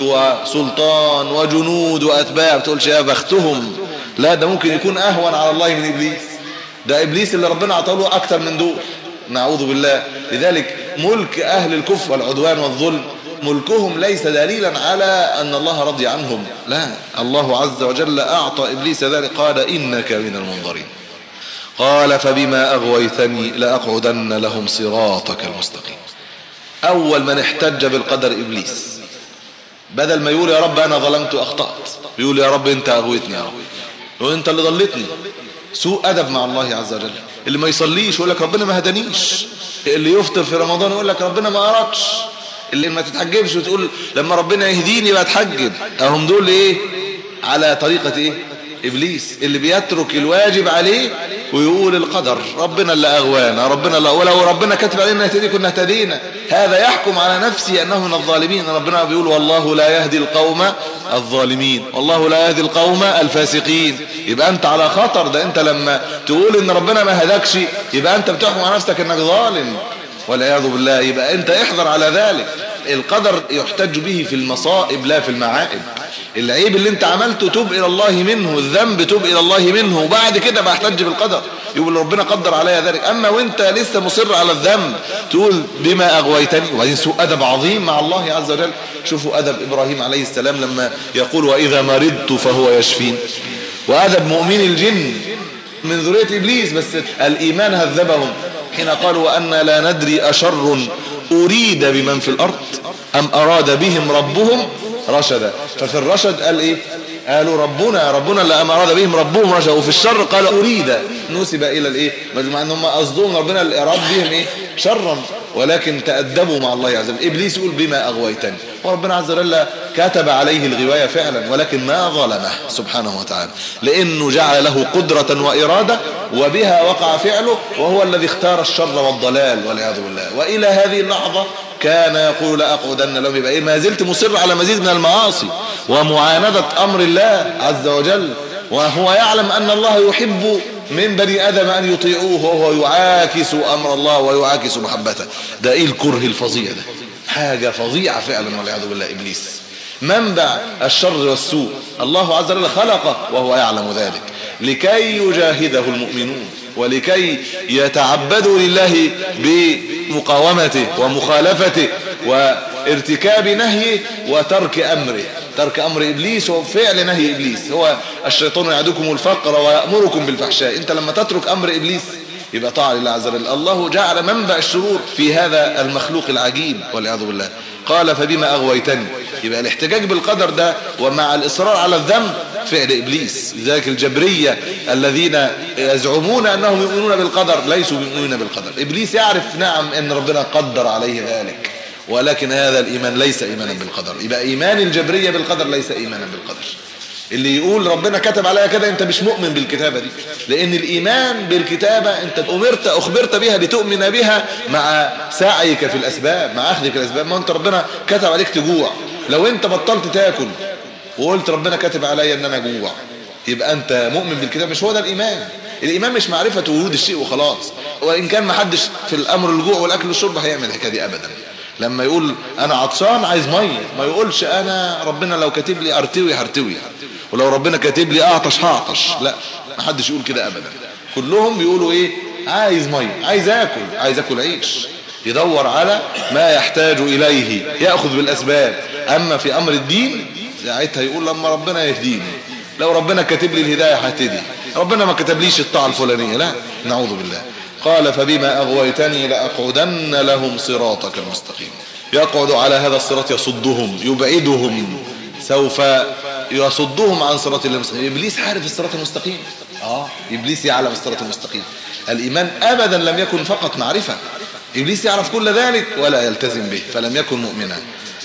وسلطان وجنود وأتباع بتقولش يا بختهم، لا، ده ممكن يكون أهون على الله من إبليس. ده إبليس اللي ربنا عطاه أكتر من دول، نعوذ بالله. لذلك ملك أهل الكفر والعدوان والظلم ملكهم ليس دليلا على أن الله رضي عنهم، لا، الله عز وجل أعطى إبليس ذلك. قال إنك من المنظرين. قال فبما أغويتني لأقعدن لهم صراطك المستقيم. أول من احتج بالقدر إبليس، بدل ما يقول يا رب أنا ظلمت وأخطأت، يقول يا رب أنت أغويتني، يا رب وأنت اللي ضلتني. سوء أدب مع الله عز وجل. اللي ما يصليش يقول لك ربنا ما هدانيش، اللي يفطر في رمضان يقول لك ربنا ما أراكش، اللي ما تتحجبش وتقول لما ربنا يهديني بقى اتحجب. أهم دول إيه؟ على طريقة إيه؟ إبليس، اللي بيترك الواجب عليه ويقول القدر ربنا اللي أغوانا، ربنا اللي، ولو ربنا كتب علينا نهتدي كنا اهتدينا. هذا يحكم على نفسه أنه من الظالمين. ربنا بيقول والله لا يهدي القوم الظالمين، والله لا يهدي القوم الفاسقين. يبقى أنت على خطر. ده أنت لما تقول إن ربنا ما هداكش يبقى أنت بتحكم على نفسك أنك ظالم والعياذ بالله. يبقى أنت احذر على ذلك. القدر يحتج به في المصائب لا في المعائب. العيب اللي انت عملته تب الى الله منه، الذنب تب الى الله منه، وبعد كده بحتج بالقدر، يقول ربنا قدر عليا ذلك. اما وانت لسه مصر على الذنب تقول بما اغويتني. وبعدين سوء ادب عظيم مع الله عز وجل. شوفوا ادب ابراهيم عليه السلام لما يقول واذا مرضت فهو يشفين، وادب مؤمن الجن من ذرية ابليس، بس الايمان هذبهم حين قالوا وأن لا ندري أشر أريد بمن في الأرض أم أراد بهم ربهم رشدا. ففي الرشد قال إيه؟ قالوا ربنا ربنا اللي أم أراد بهم ربهم رشدا. وفي الشر قال أريد، نسب إلى الإيه؟ مع أنهم قصدهم ربنا اللي أراد بهم إيه؟ شرا، ولكن تأدبوا مع الله عز وجل. إبليس يقول بما أغويتني، وربنا عز وجل كتب عليه الغواية فعلا، ولكن ما ظلمه سبحانه وتعالى، لأنه جعل له قدرة وإرادة وبها وقع فعله، وهو الذي اختار الشر والضلال والعياذ بالله. وإلى هذه اللحظة كان يقول لأقعدن لهم. يبقى إيه؟ ما زلت مصر على مزيد من المعاصي ومعاندة أمر الله عز وجل، وهو يعلم أن الله يحب من بني آدم أن يطيعوه، وهو يعاكس أمر الله ويعاكس محبته. ده إيه الكره الفظيع ده؟ حاجة فظيعة فعلا والعياذ بالله. إبليس منبع الشر والسوء، الله عز وجل خلقه وهو يعلم ذلك لكي يجاهده المؤمنون ولكي يتعبدوا لله بمقاومته ومخالفته وارتكاب نهيه وترك أمره. ترك أمر إبليس وفعل نهي إبليس. هو الشيطان يعدكم الفقر ويأمركم بالفحشاء. أنت لما تترك أمر إبليس يبقى طاعة لله عز وجل. الله جعل منبع الشرور في هذا المخلوق العجيب والعياذ بالله. قال فبما أغويتني. يبقى الاحتجاج بالقدر ده ومع الإصرار على الذنب فعل إبليس. لذلك الجبرية الذين يزعمون أنهم يؤمنون بالقدر ليسوا يؤمنون بالقدر. إبليس يعرف نعم أن ربنا قدر عليه ذلك، ولكن هذا الإيمان ليس إيمانا بالقدر. يبقى إيمان الجبرية بالقدر ليس إيمانا بالقدر. اللي يقول ربنا كتب عليها كده انت مش مؤمن بالكتابة دي، لأن الإيمان بالكتابة انت أمرت أخبرت بها لتؤمن بها مع سعيك في الأسباب، مع أخذك الأسباب. ما انت ربنا كتب عليك تجوع، لو انت بطلت تاكل وقلت ربنا كتب عليا ان انا جوع يبقى انت مؤمن بالكتاب. مش هو ده الإيمان. الإيمان مش معرفة ورود الشيء وخلاص، وإن كان ما حدش في الأمر الجوع والأكل والشرب هيعمل الحكاية دي أبدا. لما يقول أنا عطشان عايز مية ما يقولش أنا ربنا لو كاتب لي أرتوي هرتوي، ولو ربنا كاتب لي أعطش هعطش. لا، ما حدش يقول كده أبدا. كلهم بيقولوا إيه؟ عايز مية، عايز أكل، عايز أكل عيش، يدور على ما يحتاج إليه، يأخذ بالأسباب. أما في أمر الدين ساعتها يقول لما ربنا يهديني، لو ربنا كاتب لي الهداية هتدي، ربنا ما كتبليش الطاعة الفلانية لا، نعوذ بالله. قال فبما أغويتني لأقعدن لهم صراطك المستقيم. يقعد على هذا الصراط يصدهم يبعدهم، سوف يصدهم عن صراط الله المستقيم. إبليس عارف الصراط المستقيم. آه إبليس يعلم الصراط المستقيم. الإيمان أبدا لم يكن فقط معرفة. إبليس يعرف كل ذلك ولا يلتزم به فلم يكن مؤمنا.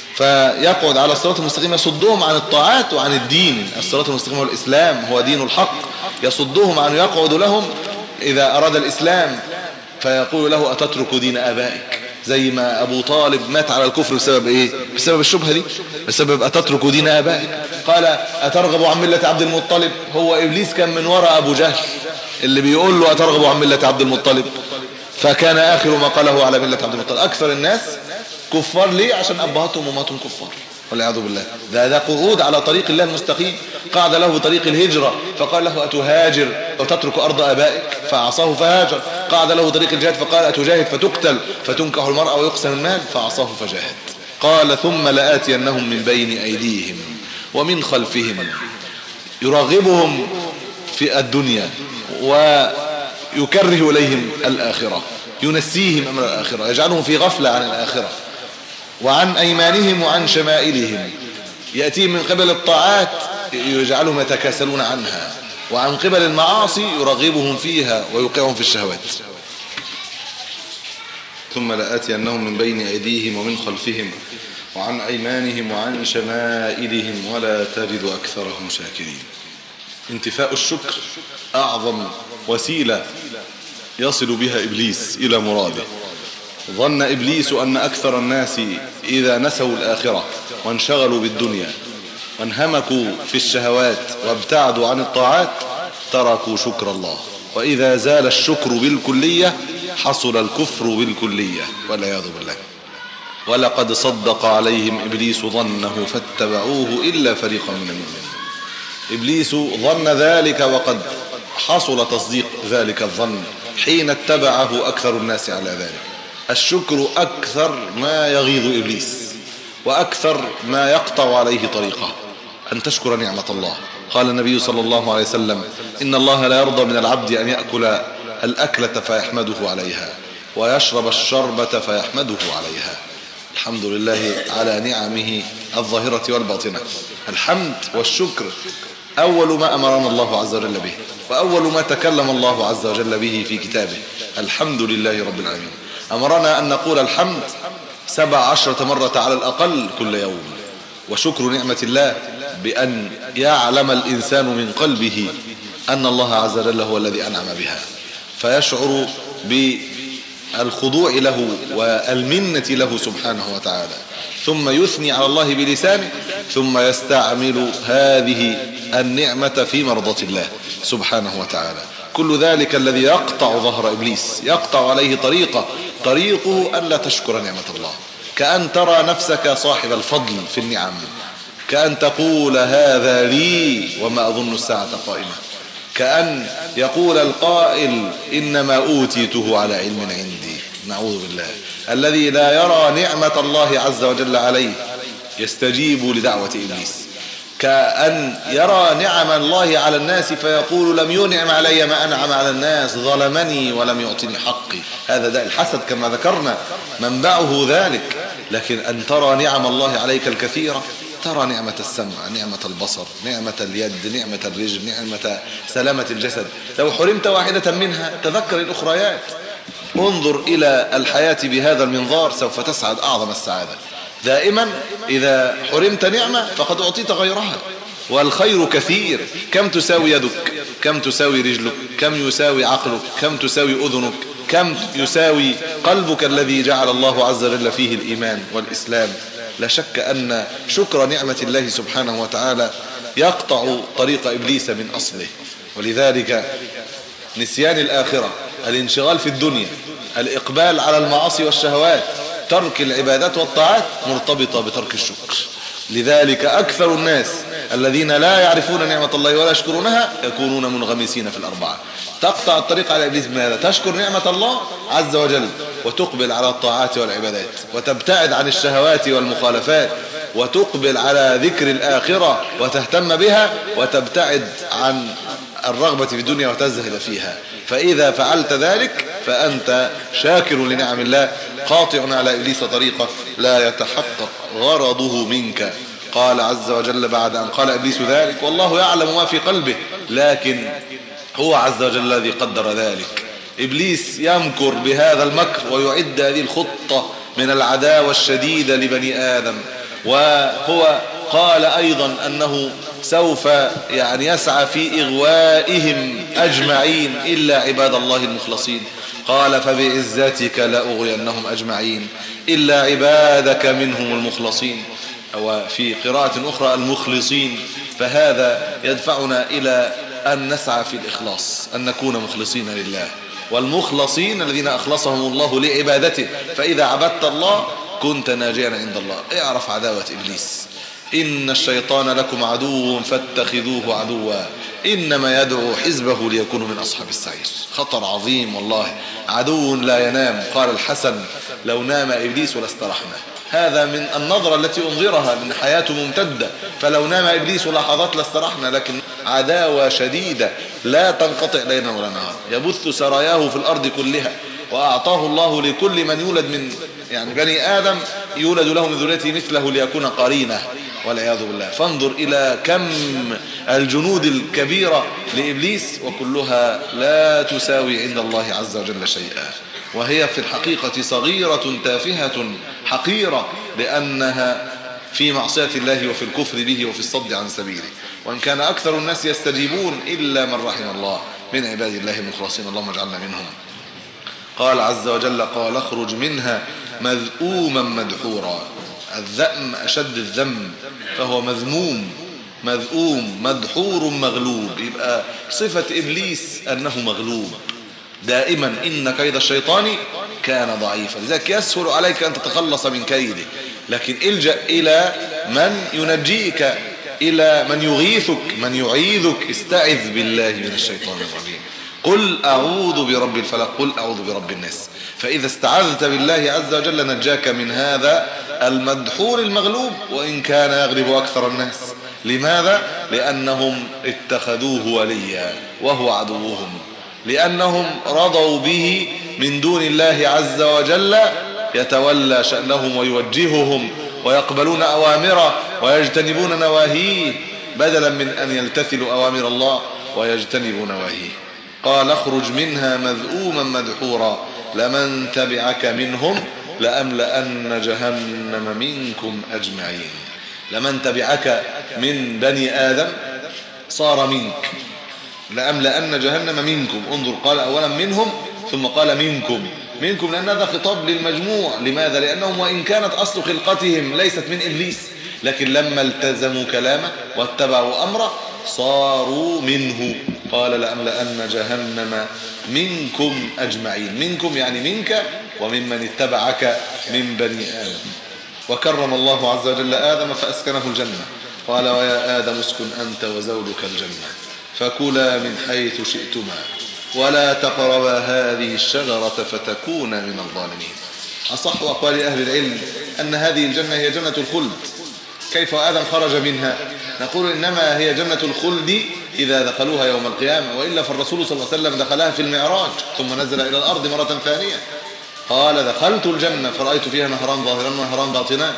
فيقعد على الصراط المستقيم يصدهم عن الطاعات وعن الدين. الصراط المستقيم هو الإسلام، هو دين الحق. يصدهم عن يقعد لهم إذا أراد الإسلام فيقول له أتترك دين آبائك، زي ما أبو طالب مات على الكفر بسبب إيه؟ بسبب الشبهة دي، بسبب أتترك دين آبائك. قال أترغب عن ملة عبد المطلب. هو إبليس كان من وراء أبو جهل اللي بيقول له أترغب عن ملة عبد المطلب، فكان آخر ما قاله على ملة عبد المطلب. أكثر الناس كفار ليه؟ عشان أبهاتهم وماتهم كفار والعياذ بالله. ده ده قعود على طريق الله المستقيم. قعد له بطريق الهجرة فقال له أتهاجر وتترك أرض آبائك فعصاه فهاجر. قعد له طريق الجهاد فقال أتجاهد فتقتل فتنكح المرأة ويقسم المال فعصاه فجاهد. قال ثم لآتينهم من بين أيديهم ومن خلفهم يرغبهم في الدنيا ويكره إليهم الآخرة، ينسيهم أمر الآخرة، يجعلهم في غفلة عن الآخرة. وعن أيمانهم وعن شمائلهم يأتيهم من قبل الطاعات يجعلهم يتكاسلون عنها، وعن قبل المعاصي يرغبهم فيها ويوقعهم في الشهوات. ثم لآتينهم من بين أيديهم ومن خلفهم وعن أيمانهم وعن شمائلهم ولا تجد أكثرهم شاكرين. انتفاء الشكر أعظم وسيلة يصل بها إبليس إلى مراده. ظن إبليس أن أكثر الناس إذا نسوا الآخرة وانشغلوا بالدنيا وانهمكوا في الشهوات وابتعدوا عن الطاعات تركوا شكر الله، وإذا زال الشكر بالكلية حصل الكفر بالكلية والعياذ بالله. ولقد صدق عليهم إبليس ظنه فاتبعوه إلا فريقا من المؤمنين. إبليس ظن ذلك وقد حصل تصديق ذلك الظن حين اتبعه أكثر الناس على ذلك. الشكر أكثر ما يغيظ إبليس وأكثر ما يقطع عليه طريقه، أن تشكر نعمة الله. قال النبي صلى الله عليه وسلم إن الله لا يرضى من العبد أن يأكل الأكلة فيحمده عليها ويشرب الشربة فيحمده عليها. الحمد لله على نعمه الظاهرة والباطنة. الحمد والشكر أول ما أمرنا الله عز وجل به، وأول ما تكلم الله عز وجل به في كتابه. الحمد لله رب العالمين. أمرنا أن نقول الحمد سبع عشرة مرة على الأقل كل يوم. وشكر نعمة الله بأن يعلم الإنسان من قلبه أن الله عز وجل هو الذي أنعم بها، فيشعر الخضوع له والمنة له سبحانه وتعالى، ثم يثني على الله بلسانه، ثم يستعمل هذه النعمة في مرضاة الله سبحانه وتعالى. كل ذلك الذي يقطع ظهر إبليس، يقطع عليه طريقة، طريقه ألا تشكر نعمة الله، كأن ترى نفسك صاحب الفضل في النعم، كأن تقول هذا لي وما أظن الساعة قائمة، كأن يقول القائل إنما أوتيته على علم عندي. نعوذ بالله. الذي لا يرى نعمة الله عز وجل عليه يستجيب لدعوة إبليس، كأن يرى نعم الله على الناس فيقول لم ينعم علي ما أنعم على الناس، ظلمني ولم يعطني حقي. هذا داء الحسد كما ذكرنا، منبعه ذلك. لكن أن ترى نعم الله عليك الكثيرة، ترى نعمة السمع، نعمة البصر، نعمة اليد، نعمة الرجل، نعمة سلامة الجسد، لو حرمت واحدة منها تذكر الأخريات. انظر إلى الحياة بهذا المنظار سوف تسعد أعظم السعادة. دائما إذا حرمت نعمة فقد أعطيت غيرها، والخير كثير. كم تساوي يدك، كم تساوي رجلك، كم يساوي عقلك، كم تساوي أذنك، كم يساوي قلبك الذي جعل الله عز وجل فيه الإيمان والإسلام. لا شك أن شكر نعمة الله سبحانه وتعالى يقطع طريق إبليس من أصله. ولذلك نسيان الآخرة، الانشغال في الدنيا، الإقبال على المعاصي والشهوات، ترك العبادات والطاعات مرتبطة بترك الشكر. لذلك أكثر الناس الذين لا يعرفون نعمة الله ولا يشكرونها يكونون منغمسين في الأربعة. تقطع الطريق على إبليس بماذا؟ تشكر نعمة الله عز وجل وتقبل على الطاعات والعبادات، وتبتعد عن الشهوات والمخالفات، وتقبل على ذكر الآخرة وتهتم بها، وتبتعد عن الرغبة في الدنيا وتزهد فيها. فإذا فعلت ذلك فأنت شاكر لنعم الله، قاطع على إبليس طريقة لا يتحقق غرضه منك. قال عز وجل بعد أن قال إبليس ذلك والله يعلم ما في قلبه، لكن هو عز وجل الذي قدر ذلك. إبليس يمكر بهذا المكر ويعد هذه الخطة من العداوة الشديدة لبني آدم، وهو قال أيضا أنه سوف يعني يسعى في إغوائهم أجمعين إلا عباد الله المخلصين. قال فبعزتك لأغوينهم أجمعين إلا عبادك منهم المخلصين، وفي قراءة أخرى المخلصين. فهذا يدفعنا إلى أن نسعى في الإخلاص، أن نكون مخلصين لله، والمخلصين الذين أخلصهم الله لعبادته. فإذا عبدت الله كنت ناجيا عند الله. اعرف عداوة إبليس، إن الشيطان لكم عدو فاتخذوه عدوا إنما يدعو حزبه ليكونوا من أصحاب السعير. خطر عظيم والله، عدو لا ينام. قال الحسن لو نام إبليس لاسترحنا. هذا من النظرة التي أنظرها، من حياته ممتدة، فلو نام إبليس لحظات لاسترحنا. لكن عداوة شديدة لا تنقطع ليلا ولا نهار، يبث سراياه في الأرض كلها. وأعطاه الله لكل من يولد من يعني بني آدم يولد له من ذريته مثله ليكون قرينه والعياذ بالله. فانظر إلى كم الجنود الكبيرة لإبليس، وكلها لا تساوي عند الله عز وجل شيئا، وهي في الحقيقة صغيرة تافهة حقيرة، لأنها في معصية الله وفي الكفر به وفي الصد عن سبيله. وإن كان أكثر الناس يستجيبون إلا من رحم الله من عباد الله المخلصين، اللهم اجعلنا منهم. قال عز وجل قال اخرج منها مذءوما مدحورا. الذأم أشد الذم، فهو مذموم مذؤوم مدحور مغلوب. يبقى صفة إبليس أنه مغلوب دائما، إن كيد الشيطان كان ضعيفا. لذلك يسهل عليك أن تتخلص من كيده، لكن الجأ إلى من ينجيك، إلى من يغيثك، من يعيذك. استعذ بالله من الشيطان الرجيم. قل أعوذ برب الفلق، قل أعوذ برب الناس. فإذا استعذت بالله عز وجل نجاك من هذا المدحور المغلوب، وإن كان يغلب أكثر الناس. لماذا؟ لأنهم اتخذوه وليا وهو عدوهم، لأنهم رضوا به من دون الله عز وجل، يتولى شأنهم ويوجههم ويقبلون أوامره ويجتنبون نواهيه، بدلا من أن يلتثلوا أوامر الله ويجتنبوا نواهيه. قال اخرج منها مذءوما مدحورا لمن تبعك منهم لأملأن جهنم منكم أجمعين. لمن تبعك من بني آدم صار منك، لأملأن جهنم منكم. انظر، قال أولا منهم ثم قال منكم. منكم لأن هذا خطاب للمجموع. لماذا؟ لأنهم وإن كانت أصل خلقتهم ليست من إبليس، لكن لما التزموا كلامه واتبعوا أمره صاروا منه. قال لأملأن جهنم منكم أجمعين. منكم يعني منك وممن اتبعك من بني آدم. وكرم الله عز وجل آدم فأسكنه الجنة. قال ويا آدم اسكن أنت وزوجك الجنة فكلا من حيث شئتما ولا تقربا هذه الشجرة فتكونا من الظالمين. أصح أقوال أهل العلم أن هذه الجنة هي جنة الخلد. كيف آدم خرج منها؟ نقول إنما هي جنة الخلد إذا دخلوها يوم القيامة، وإلا فالرسول صلى الله عليه وسلم دخلها في المعراج ثم نزل إلى الأرض مرة ثانية. قال دخلت الجنة فرأيت فيها نهران ظاهران ونهران باطنان،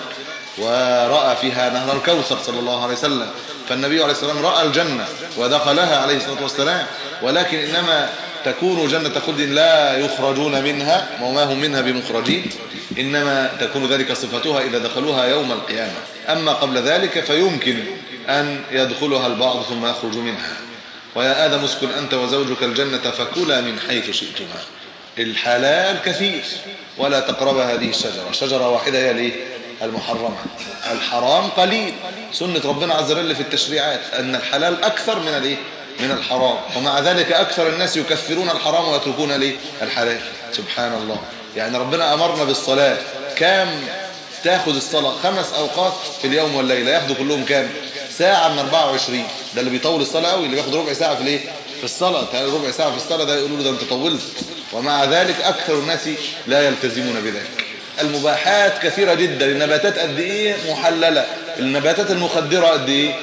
ورأى فيها نهر الكوثر صلى الله عليه وسلم. فالنبي عليه الصلاة والسلام رأى الجنة ودخلها عليه الصلاة والسلام، ولكن إنما تكون جنة خلد لا يخرجون منها وما هم منها بمخرجين، إنما تكون ذلك صفتها إذا دخلوها يوم القيامة. أما قبل ذلك فيمكن أن يدخلها البعض ثم يخرج منها. ويا آدم اسكن أنت وزوجك الجنة فكلا من حيث شئتما. الحلال كثير ولا تقرب هذه الشجرة. شجرة واحدة هي الايه؟ المحرمة. الحرام قليل. سنة ربنا عز وجل في التشريعات أن الحلال أكثر من الايه؟ من الحرام، ومع ذلك أكثر الناس يكثرون الحرام ويتركون الايه؟ الحلال. سبحان الله. يعني ربنا أمرنا بالصلاة، كام تاخذ الصلاة؟ خمس أوقات في اليوم والليلة، ياخذوا كلهم كام؟ ساعة من أربعة وعشرين. ده اللي بيطول الصلاة قوي، اللي بياخد ربع ساعة في الايه؟ في الصلاة. ربع ساعة في الصلاة ده يقولوا له ده انت طولت، ومع ذلك أكثر الناس لا يلتزمون بذلك. المباحات كثيرة جدا. النباتات قد ايه محللة، النباتات المخدرة قد ايه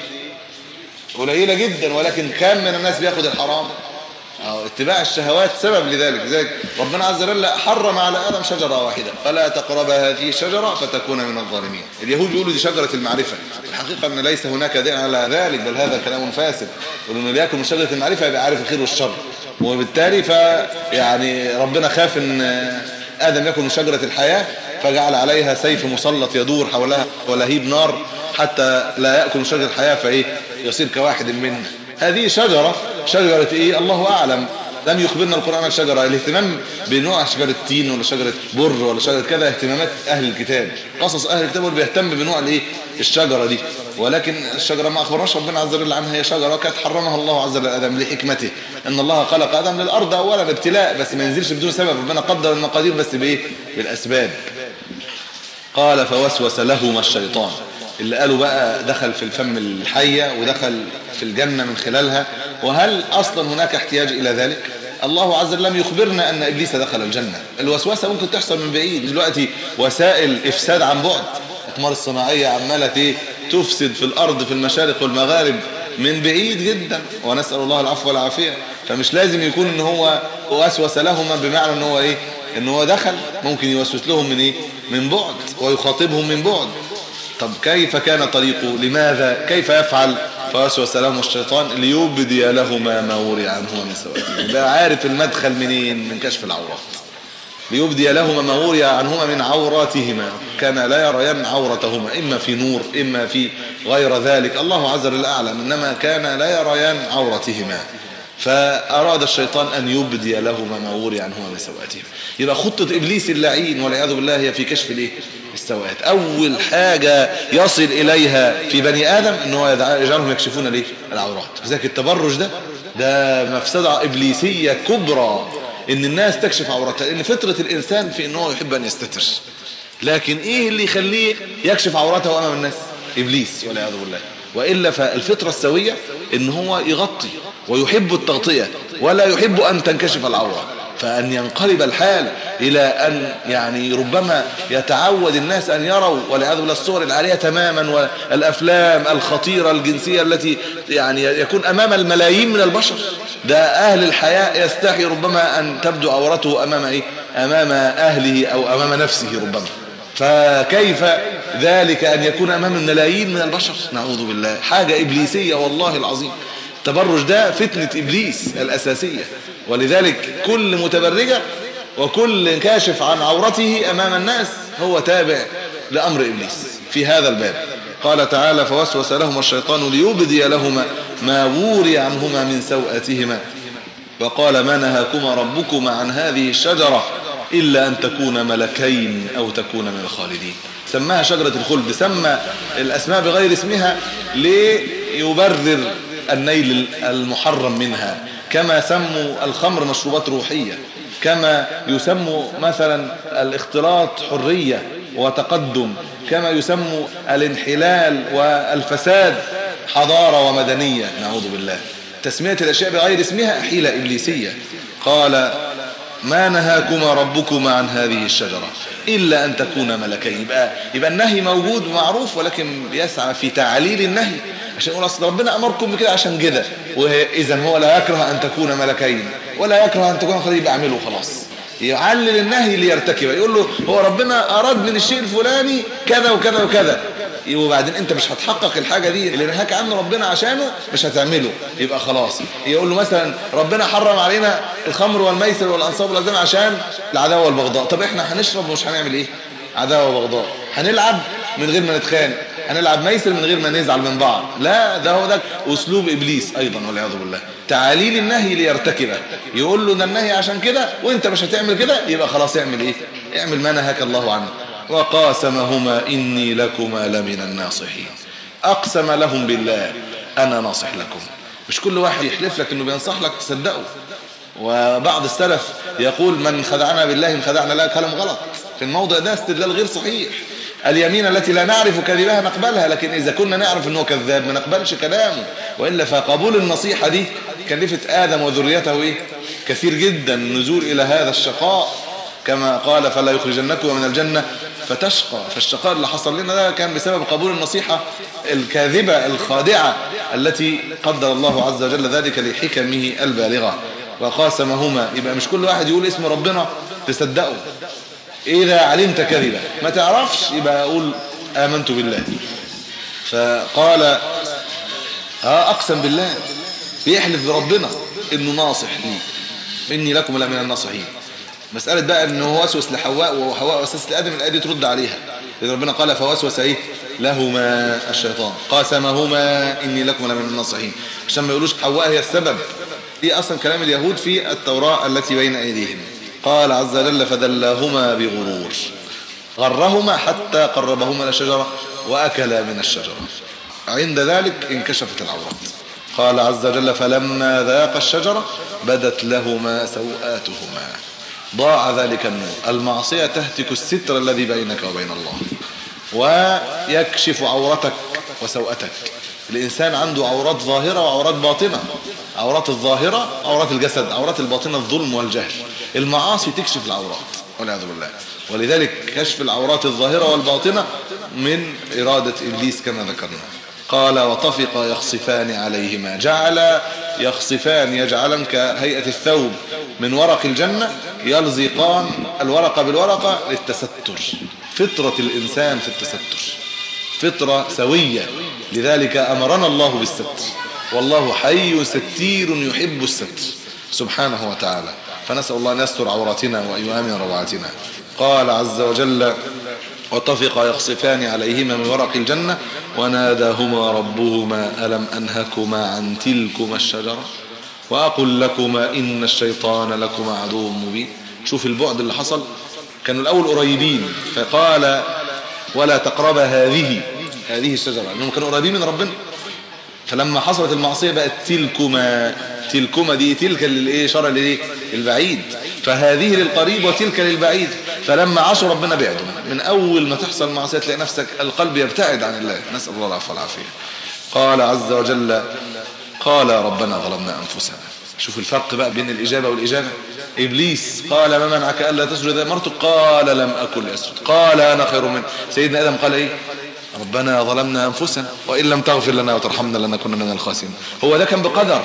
قليلة جدا، ولكن كم من الناس بياخد الحرام؟ أو اتباع الشهوات سبب لذلك. لذلك ربنا عز وجل حرم على آدم شجرة واحدة، فلا تقرب هذه الشجرة فتكون من الظالمين. اليهود يقولوا دي شجرة المعرفة، الحقيقة أن ليس هناك دين على ذلك، بل هذا كلام فاسد. يقولون اللي يأكل من شجرة المعرفة يبقى عارف الخير والشر، وبالتالي فيعني ربنا خاف أن آدم يأكل من شجرة الحياة فجعل عليها سيف مسلط يدور حولها ولهيب نار حتى لا يأكل من شجرة الحياة فإيه يصير كواحد منا. هذه شجرة شجرة إيه الله أعلم، لم يخبرنا القرآن الشجرة. الاهتمام بنوع شجرة تين ولا شجرة بر ولا شجرة كذا اهتمامات أهل الكتاب، قصص أهل الكتاب اللي بيهتم بنوع الإيه الشجرة دي، ولكن الشجرة ما أخبرناش ربنا عز وجل عنها. هي شجرة كانت حرمها الله عز وجل آدم لحكمته، أن الله خلق آدم للأرض أولا ابتلاء، بس ما ينزلش بدون سبب. ربنا قدر المقادير بس بإيه بالأسباب. قال فوسوس لهما الشيطان، اللي قالوا بقى دخل في الفم الحية ودخل في الجنة من خلالها. وهل أصلا هناك احتياج إلى ذلك؟ الله عز وجل لم يخبرنا أن إبليس دخل الجنة. الوسوسة ممكن تحصل من بعيد. دلوقتي وسائل إفساد عن بعد، الأقمار الصناعية عمالة تفسد في الأرض في المشارق والمغارب من بعيد جدا، ونسأل الله العفو والعافية. فمش لازم يكون إن هو وسوس لهما بمعنى إن هو إيه إن هو دخل، ممكن يوسوس لهم من إيه من بعد ويخاطبهم من بعد. طب كيف كان طريقه؟ لماذا؟ كيف يفعل؟ فوسوس لهم الشيطان ليبدي لهما ما وري عنهما من سوءاتهما. بقى عارف المدخل منين؟ من كشف العورات. ليبدي لهما ما وري عنهما من عوراتهما، كان لا يريان عورتهما، إما في نور إما في غير ذلك، الله عز وجل أعلم، إنما كان لا يريان عورتهما. فأراد الشيطان أن يبدي لهما ما وري عنهما من سوءاتهما. يبقى خطة إبليس اللعين والعياذ بالله هي في كشف الايه السوءات. أول حاجة يصل إليها في بني آدم إن هو يجعلهم يكشفون الايه العورات. لذلك التبرج ده ده مفسدة إبليسية كبرى، إن الناس تكشف عوراتها، لأن فطرة الإنسان في إن هو يحب أن يستتر. لكن إيه اللي يخليه يكشف عورته أمام الناس؟ إبليس والعياذ بالله. وإلا فالفطرة السوية إن هو يغطي ويحب التغطية ولا يحب أن تنكشف العورة. فأن ينقلب الحال إلى أن يعني ربما يتعود الناس أن يروا والعياذ بالله الصور العالية تماما، والأفلام الخطيرة الجنسية التي يعني يكون أمام الملايين من البشر. ده أهل الحياء يستحي ربما أن تبدو عورته أمام إيه؟ أمام أهله أو أمام نفسه ربما. فكيف ذلك أن يكون أمام الملايين من البشر؟ نعوذ بالله. حاجة إبليسية والله العظيم. التبرج ده فتنة إبليس الأساسية، ولذلك كل متبرجة وكل كاشف عن عورته أمام الناس هو تابع لأمر إبليس في هذا الباب. قال تعالى فوسوس لهما الشيطان ليبدي لهما ما وري عنهما من سوءاتهما وقال ما نهاكما ربكما عن هذه الشجرة إلا أن تكون ملكين أو تكون من الخالدين. سماها شجرة الخلد، سمى الأسماء بغير اسمها ليبرر النيل المحرم منها، كما سموا الخمر مشروبات روحية، كما يسموا مثلا الاختلاط حرية وتقدم، كما يسموا الانحلال والفساد حضارة ومدنية. نعوذ بالله. تسمية الأشياء بغير اسمها حيلة إبليسية. قال ما نهاكما ربكما عن هذه الشجرة إلا أن تكونا ملكين. يبقى, يبقى النهي موجود ومعروف، ولكن يسعى في تعليل النهي عشان يقول أصل ربنا أمركم بكده عشان كده، وإذا هو لا يكره أن تكون ملكين ولا يكره أن تكون خليل، يبقى اعمله خلاص. يعلل النهي ليرتكبه، يقول له هو ربنا أراد من الشيء الفلاني كذا وكذا وكذا، وبعدين انت مش هتحقق الحاجة دي اللي نهاك عنه ربنا عشانه، مش هتعمله، يبقى خلاص. يقول له مثلا ربنا حرم علينا الخمر والميسر والأنصاب والأزلام عشان العداوة والبغضاء، طب احنا هنشرب ومش هنعمل ايه؟ عداوة وبغضاء. هنلعب من غير ما نتخانق، هنلعب ميسر من غير ما نزعل من بعض، لا ده هو ده أسلوب إبليس أيضا والعياذ بالله. تعاليل النهي ليرتكبه، يقول له ده النهي عشان كده وانت مش هتعمل كده، يبقى خلاص اعمل ايه؟ اعمل ما نهاك الله عنه. وقاسمهما إني لكما لمن الناصحين. أقسم لهم بالله أنا ناصح لكم. مش كل واحد يحلف لك إنه بينصح لك تصدقه. وبعض السلف يقول من خدعنا بالله من خدعنا لا، كلام غلط في الموضع ده، استدلال غير صحيح. اليمين التي لا نعرف كذبها نقبلها، لكن إذا كنا نعرف أنه كذاب ما نقبلش كلامه. وإلا فقبول النصيحة دي كلفت آدم وذريته إيه؟ كثير جدا النزول إلى هذا الشقاء، كما قال فلا يخرجنكم من الجنة فتشقى. فالشقاء اللي حصل لنا ده كان بسبب قبول النصيحة الكاذبة الخادعة التي قدر الله عز وجل ذلك لحكمه البالغة. وقاسمهما، يبقى مش كل واحد يقول اسم ربنا تصدقه. إذا علمت كذبا ما تعرفش، يبقى أقول آمنت بالله. فقال ها أقسم بالله، بيحلف بربنا إنه ناصح لي، إني لكم لمن الناصحين. مسألة بقى إنه وسوس لحواء وحواء وسوس لآدم، الآية دي ترد عليها، إذا ربنا قال فوسوس إيه لهما الشيطان قاسمهما إني لكم لمن الناصحين، عشان ما يقولوش حواء هي السبب. دي أصلا كلام اليهود في التوراة التي بين أيديهم. قال عز وجل فدلاهما بغرور، غرهما حتى قربهما للشجرة وأكلا من الشجرة، عند ذلك انكشفت العورات. قال عز وجل فلما ذاق الشجرة بدت لهما سوآتهما. ضاع ذلك النور. المعصية تهتك الستر الذي بينك وبين الله، ويكشف عورتك وسوءتك. الإنسان عنده عورات ظاهرة وعورات باطنة. عورات الظاهرة عورات الجسد، عورات الباطنة الظلم والجهل. المعاصي تكشف العورات والعياذ بالله. ولذلك كشف العورات الظاهرة والباطنة من إرادة إبليس كما ذكرنا. قال وطفق يخصفان عليهما، جعل يخصفان يجعلن كهيئة الثوب من ورق الجنة، يلزقان الورقة بالورقة للتستر. فطرة الإنسان في التستر فطرة سوية، لذلك أمرنا الله بالستر، والله حي ستير يحب الستر سبحانه وتعالى. فنسأل الله أن يستر عوراتنا وأن يؤمن روعاتنا. قال عز وجل وطفق يخصفان عليهما من ورق الجنة وناداهما ربهما ألم أنهكما عن تلكما الشجرة وأقل لكما إن الشيطان لكما عدو مبين. شوف البعد اللي حصل، كانوا الأول قريبين فقال ولا تقرب هذه هذه الشجرة، لأنهم كانوا قريبين من ربنا. فلما حصلت المعصية بقت تلكما، تلكما دي تلك للإيه شرع للإيه البعيد، فهذه للقريب وتلك للبعيد. فلما عاشوا ربنا بعدهم. من أول ما تحصل معصية تلاقي نفسك القلب يبتعد عن الله، نسأل الله العفو والعافية. قال عز وجل قال ربنا ظلمنا أنفسنا. شوف الفرق بقى بين الإجابة والإجابة. إبليس قال ما منعك ألا تسجد إذ أمرتك؟ قال لم أكن لأسجد. قال أنا خير منه. سيدنا آدم قال إيه؟ ربنا ظلمنا أنفسنا وإن لم تغفر لنا وترحمنا لنكن من الخاسرين. هو ده كان بقدر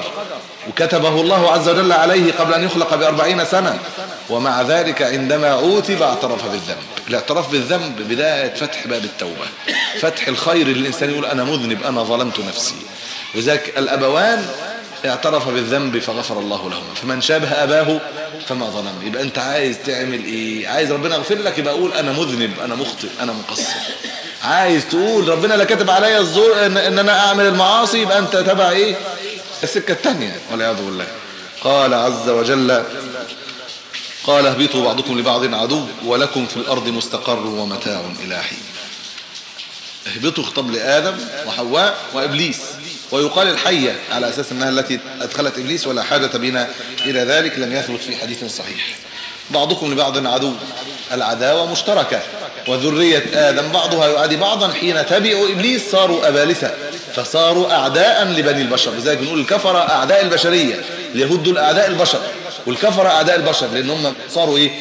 وكتبه الله عز وجل عليه قبل أن يخلق بأربعين سنة، ومع ذلك عندما عوتب اعترف بالذنب. الاعتراف بالذنب بداية فتح باب التوبة، فتح الخير للإنسان يقول أنا مذنب أنا ظلمت نفسي. وذلك الأبوان اعترف بالذنب فغفر الله لهما، فمن شابه أباه فما ظلم. يبقى أنت عايز تعمل إيه؟ عايز ربنا يغفر لك، يبقى أقول أنا مذنب أنا مخطئ أنا مقصر. عايز تقول ربنا لا كتب عليا الظلم إن, ان انا اعمل المعاصي، يبقى انت تبع ايه السكه الثانيه والعياذ بالله. قال عز وجل قال اهبطوا بعضكم لبعض عدو ولكم في الأرض مستقر ومتاع إلى حين. اهبطوا خطاب لآدم وحواء وإبليس، ويقال الحية على أساس أنها التي أدخلت إبليس، ولا حاجة بنا إلى ذلك، لم يثبت في حديث صحيح. بعضكم لبعض عدو، العداوة مشتركة، وذرية آدم بعضها يعادي بعضا. حين تبعوا إبليس صاروا أبالسة، فصاروا أعداء لبني البشر. لذلك بنقول الكفر أعداء البشرية، اليهود دول أعداء البشر، والكفر أعداء البشر، لأنهم صاروا إيه؟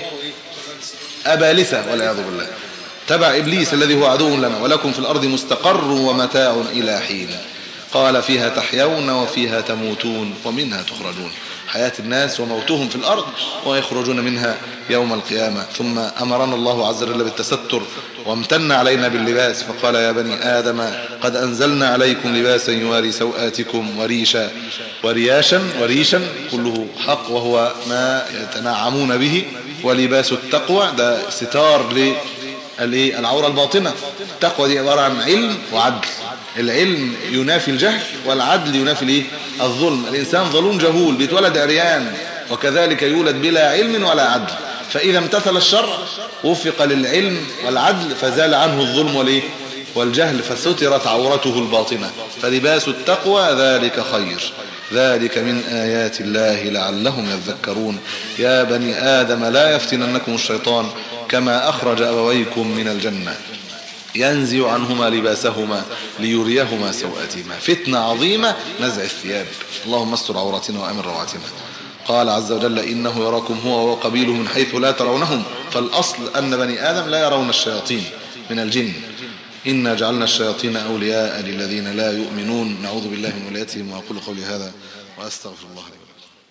أبالسة والعياذ بالله. تبع إبليس الذي هو عدو لنا. ولكم في الأرض مستقر ومتاع إلى حين. قال فيها تحيون وفيها تموتون ومنها تخرجون. حياة الناس وموتهم في الأرض ويخرجون منها يوم القيامة. ثم أمرنا الله عز وجل بالتستر وامتن علينا باللباس، فقال يا بني آدم قد أنزلنا عليكم لباسا يواري سوآتكم وريشا ورياشا وريشا كله حق، وهو ما يتنعمون به. ولباس التقوى ده ستار للعورة الباطنة. التقوى دي عبارة عن علم وعدل. العلم ينافي الجهل، والعدل ينافي الايه؟ الظلم. الإنسان ظلوم جهول بيتولد عريان، وكذلك يولد بلا علم ولا عدل. فإذا امتثل الشرع وفق للعلم والعدل، فزال عنه الظلم والايه؟ والجهل، فسترت عورته الباطنة. فلباس التقوى ذلك خير، ذلك من آيات الله لعلهم يذكرون. يا بني آدم لا يفتننكم الشيطان كما أخرج أبويكم من الجنة ينزع عنهما لباسهما ليريهما سوءاتهما. فتنة عظيمة نزع الثياب. اللهم استر عوراتنا وأمن روعاتنا. قال عز وجل إنه يراكم هو وقبيله من حيث لا ترونهم. فالأصل أن بني آدم لا يرون الشياطين من الجن. إنا جعلنا الشياطين أولياء للذين لا يؤمنون. نعوذ بالله من ولايتهم. وأقول قولي هذا وأستغفر الله لي.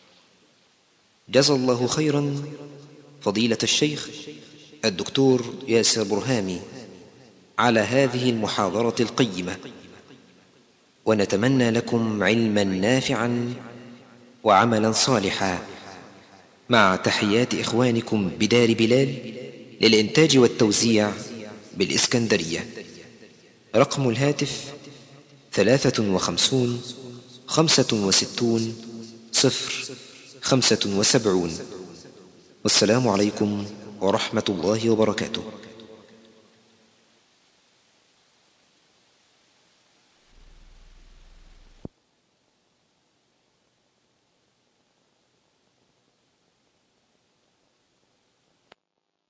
جزى الله خيرا فضيلة الشيخ الدكتور ياسر برهامي على هذه المحاضرة القيمة، ونتمنى لكم علما نافعا وعملا صالحا، مع تحيات إخوانكم بدار بلال للإنتاج والتوزيع بالإسكندرية. رقم الهاتف ثلاثة وخمسون خمسة وستون صفر خمسة وسبعون. والسلام عليكم ورحمة الله وبركاته.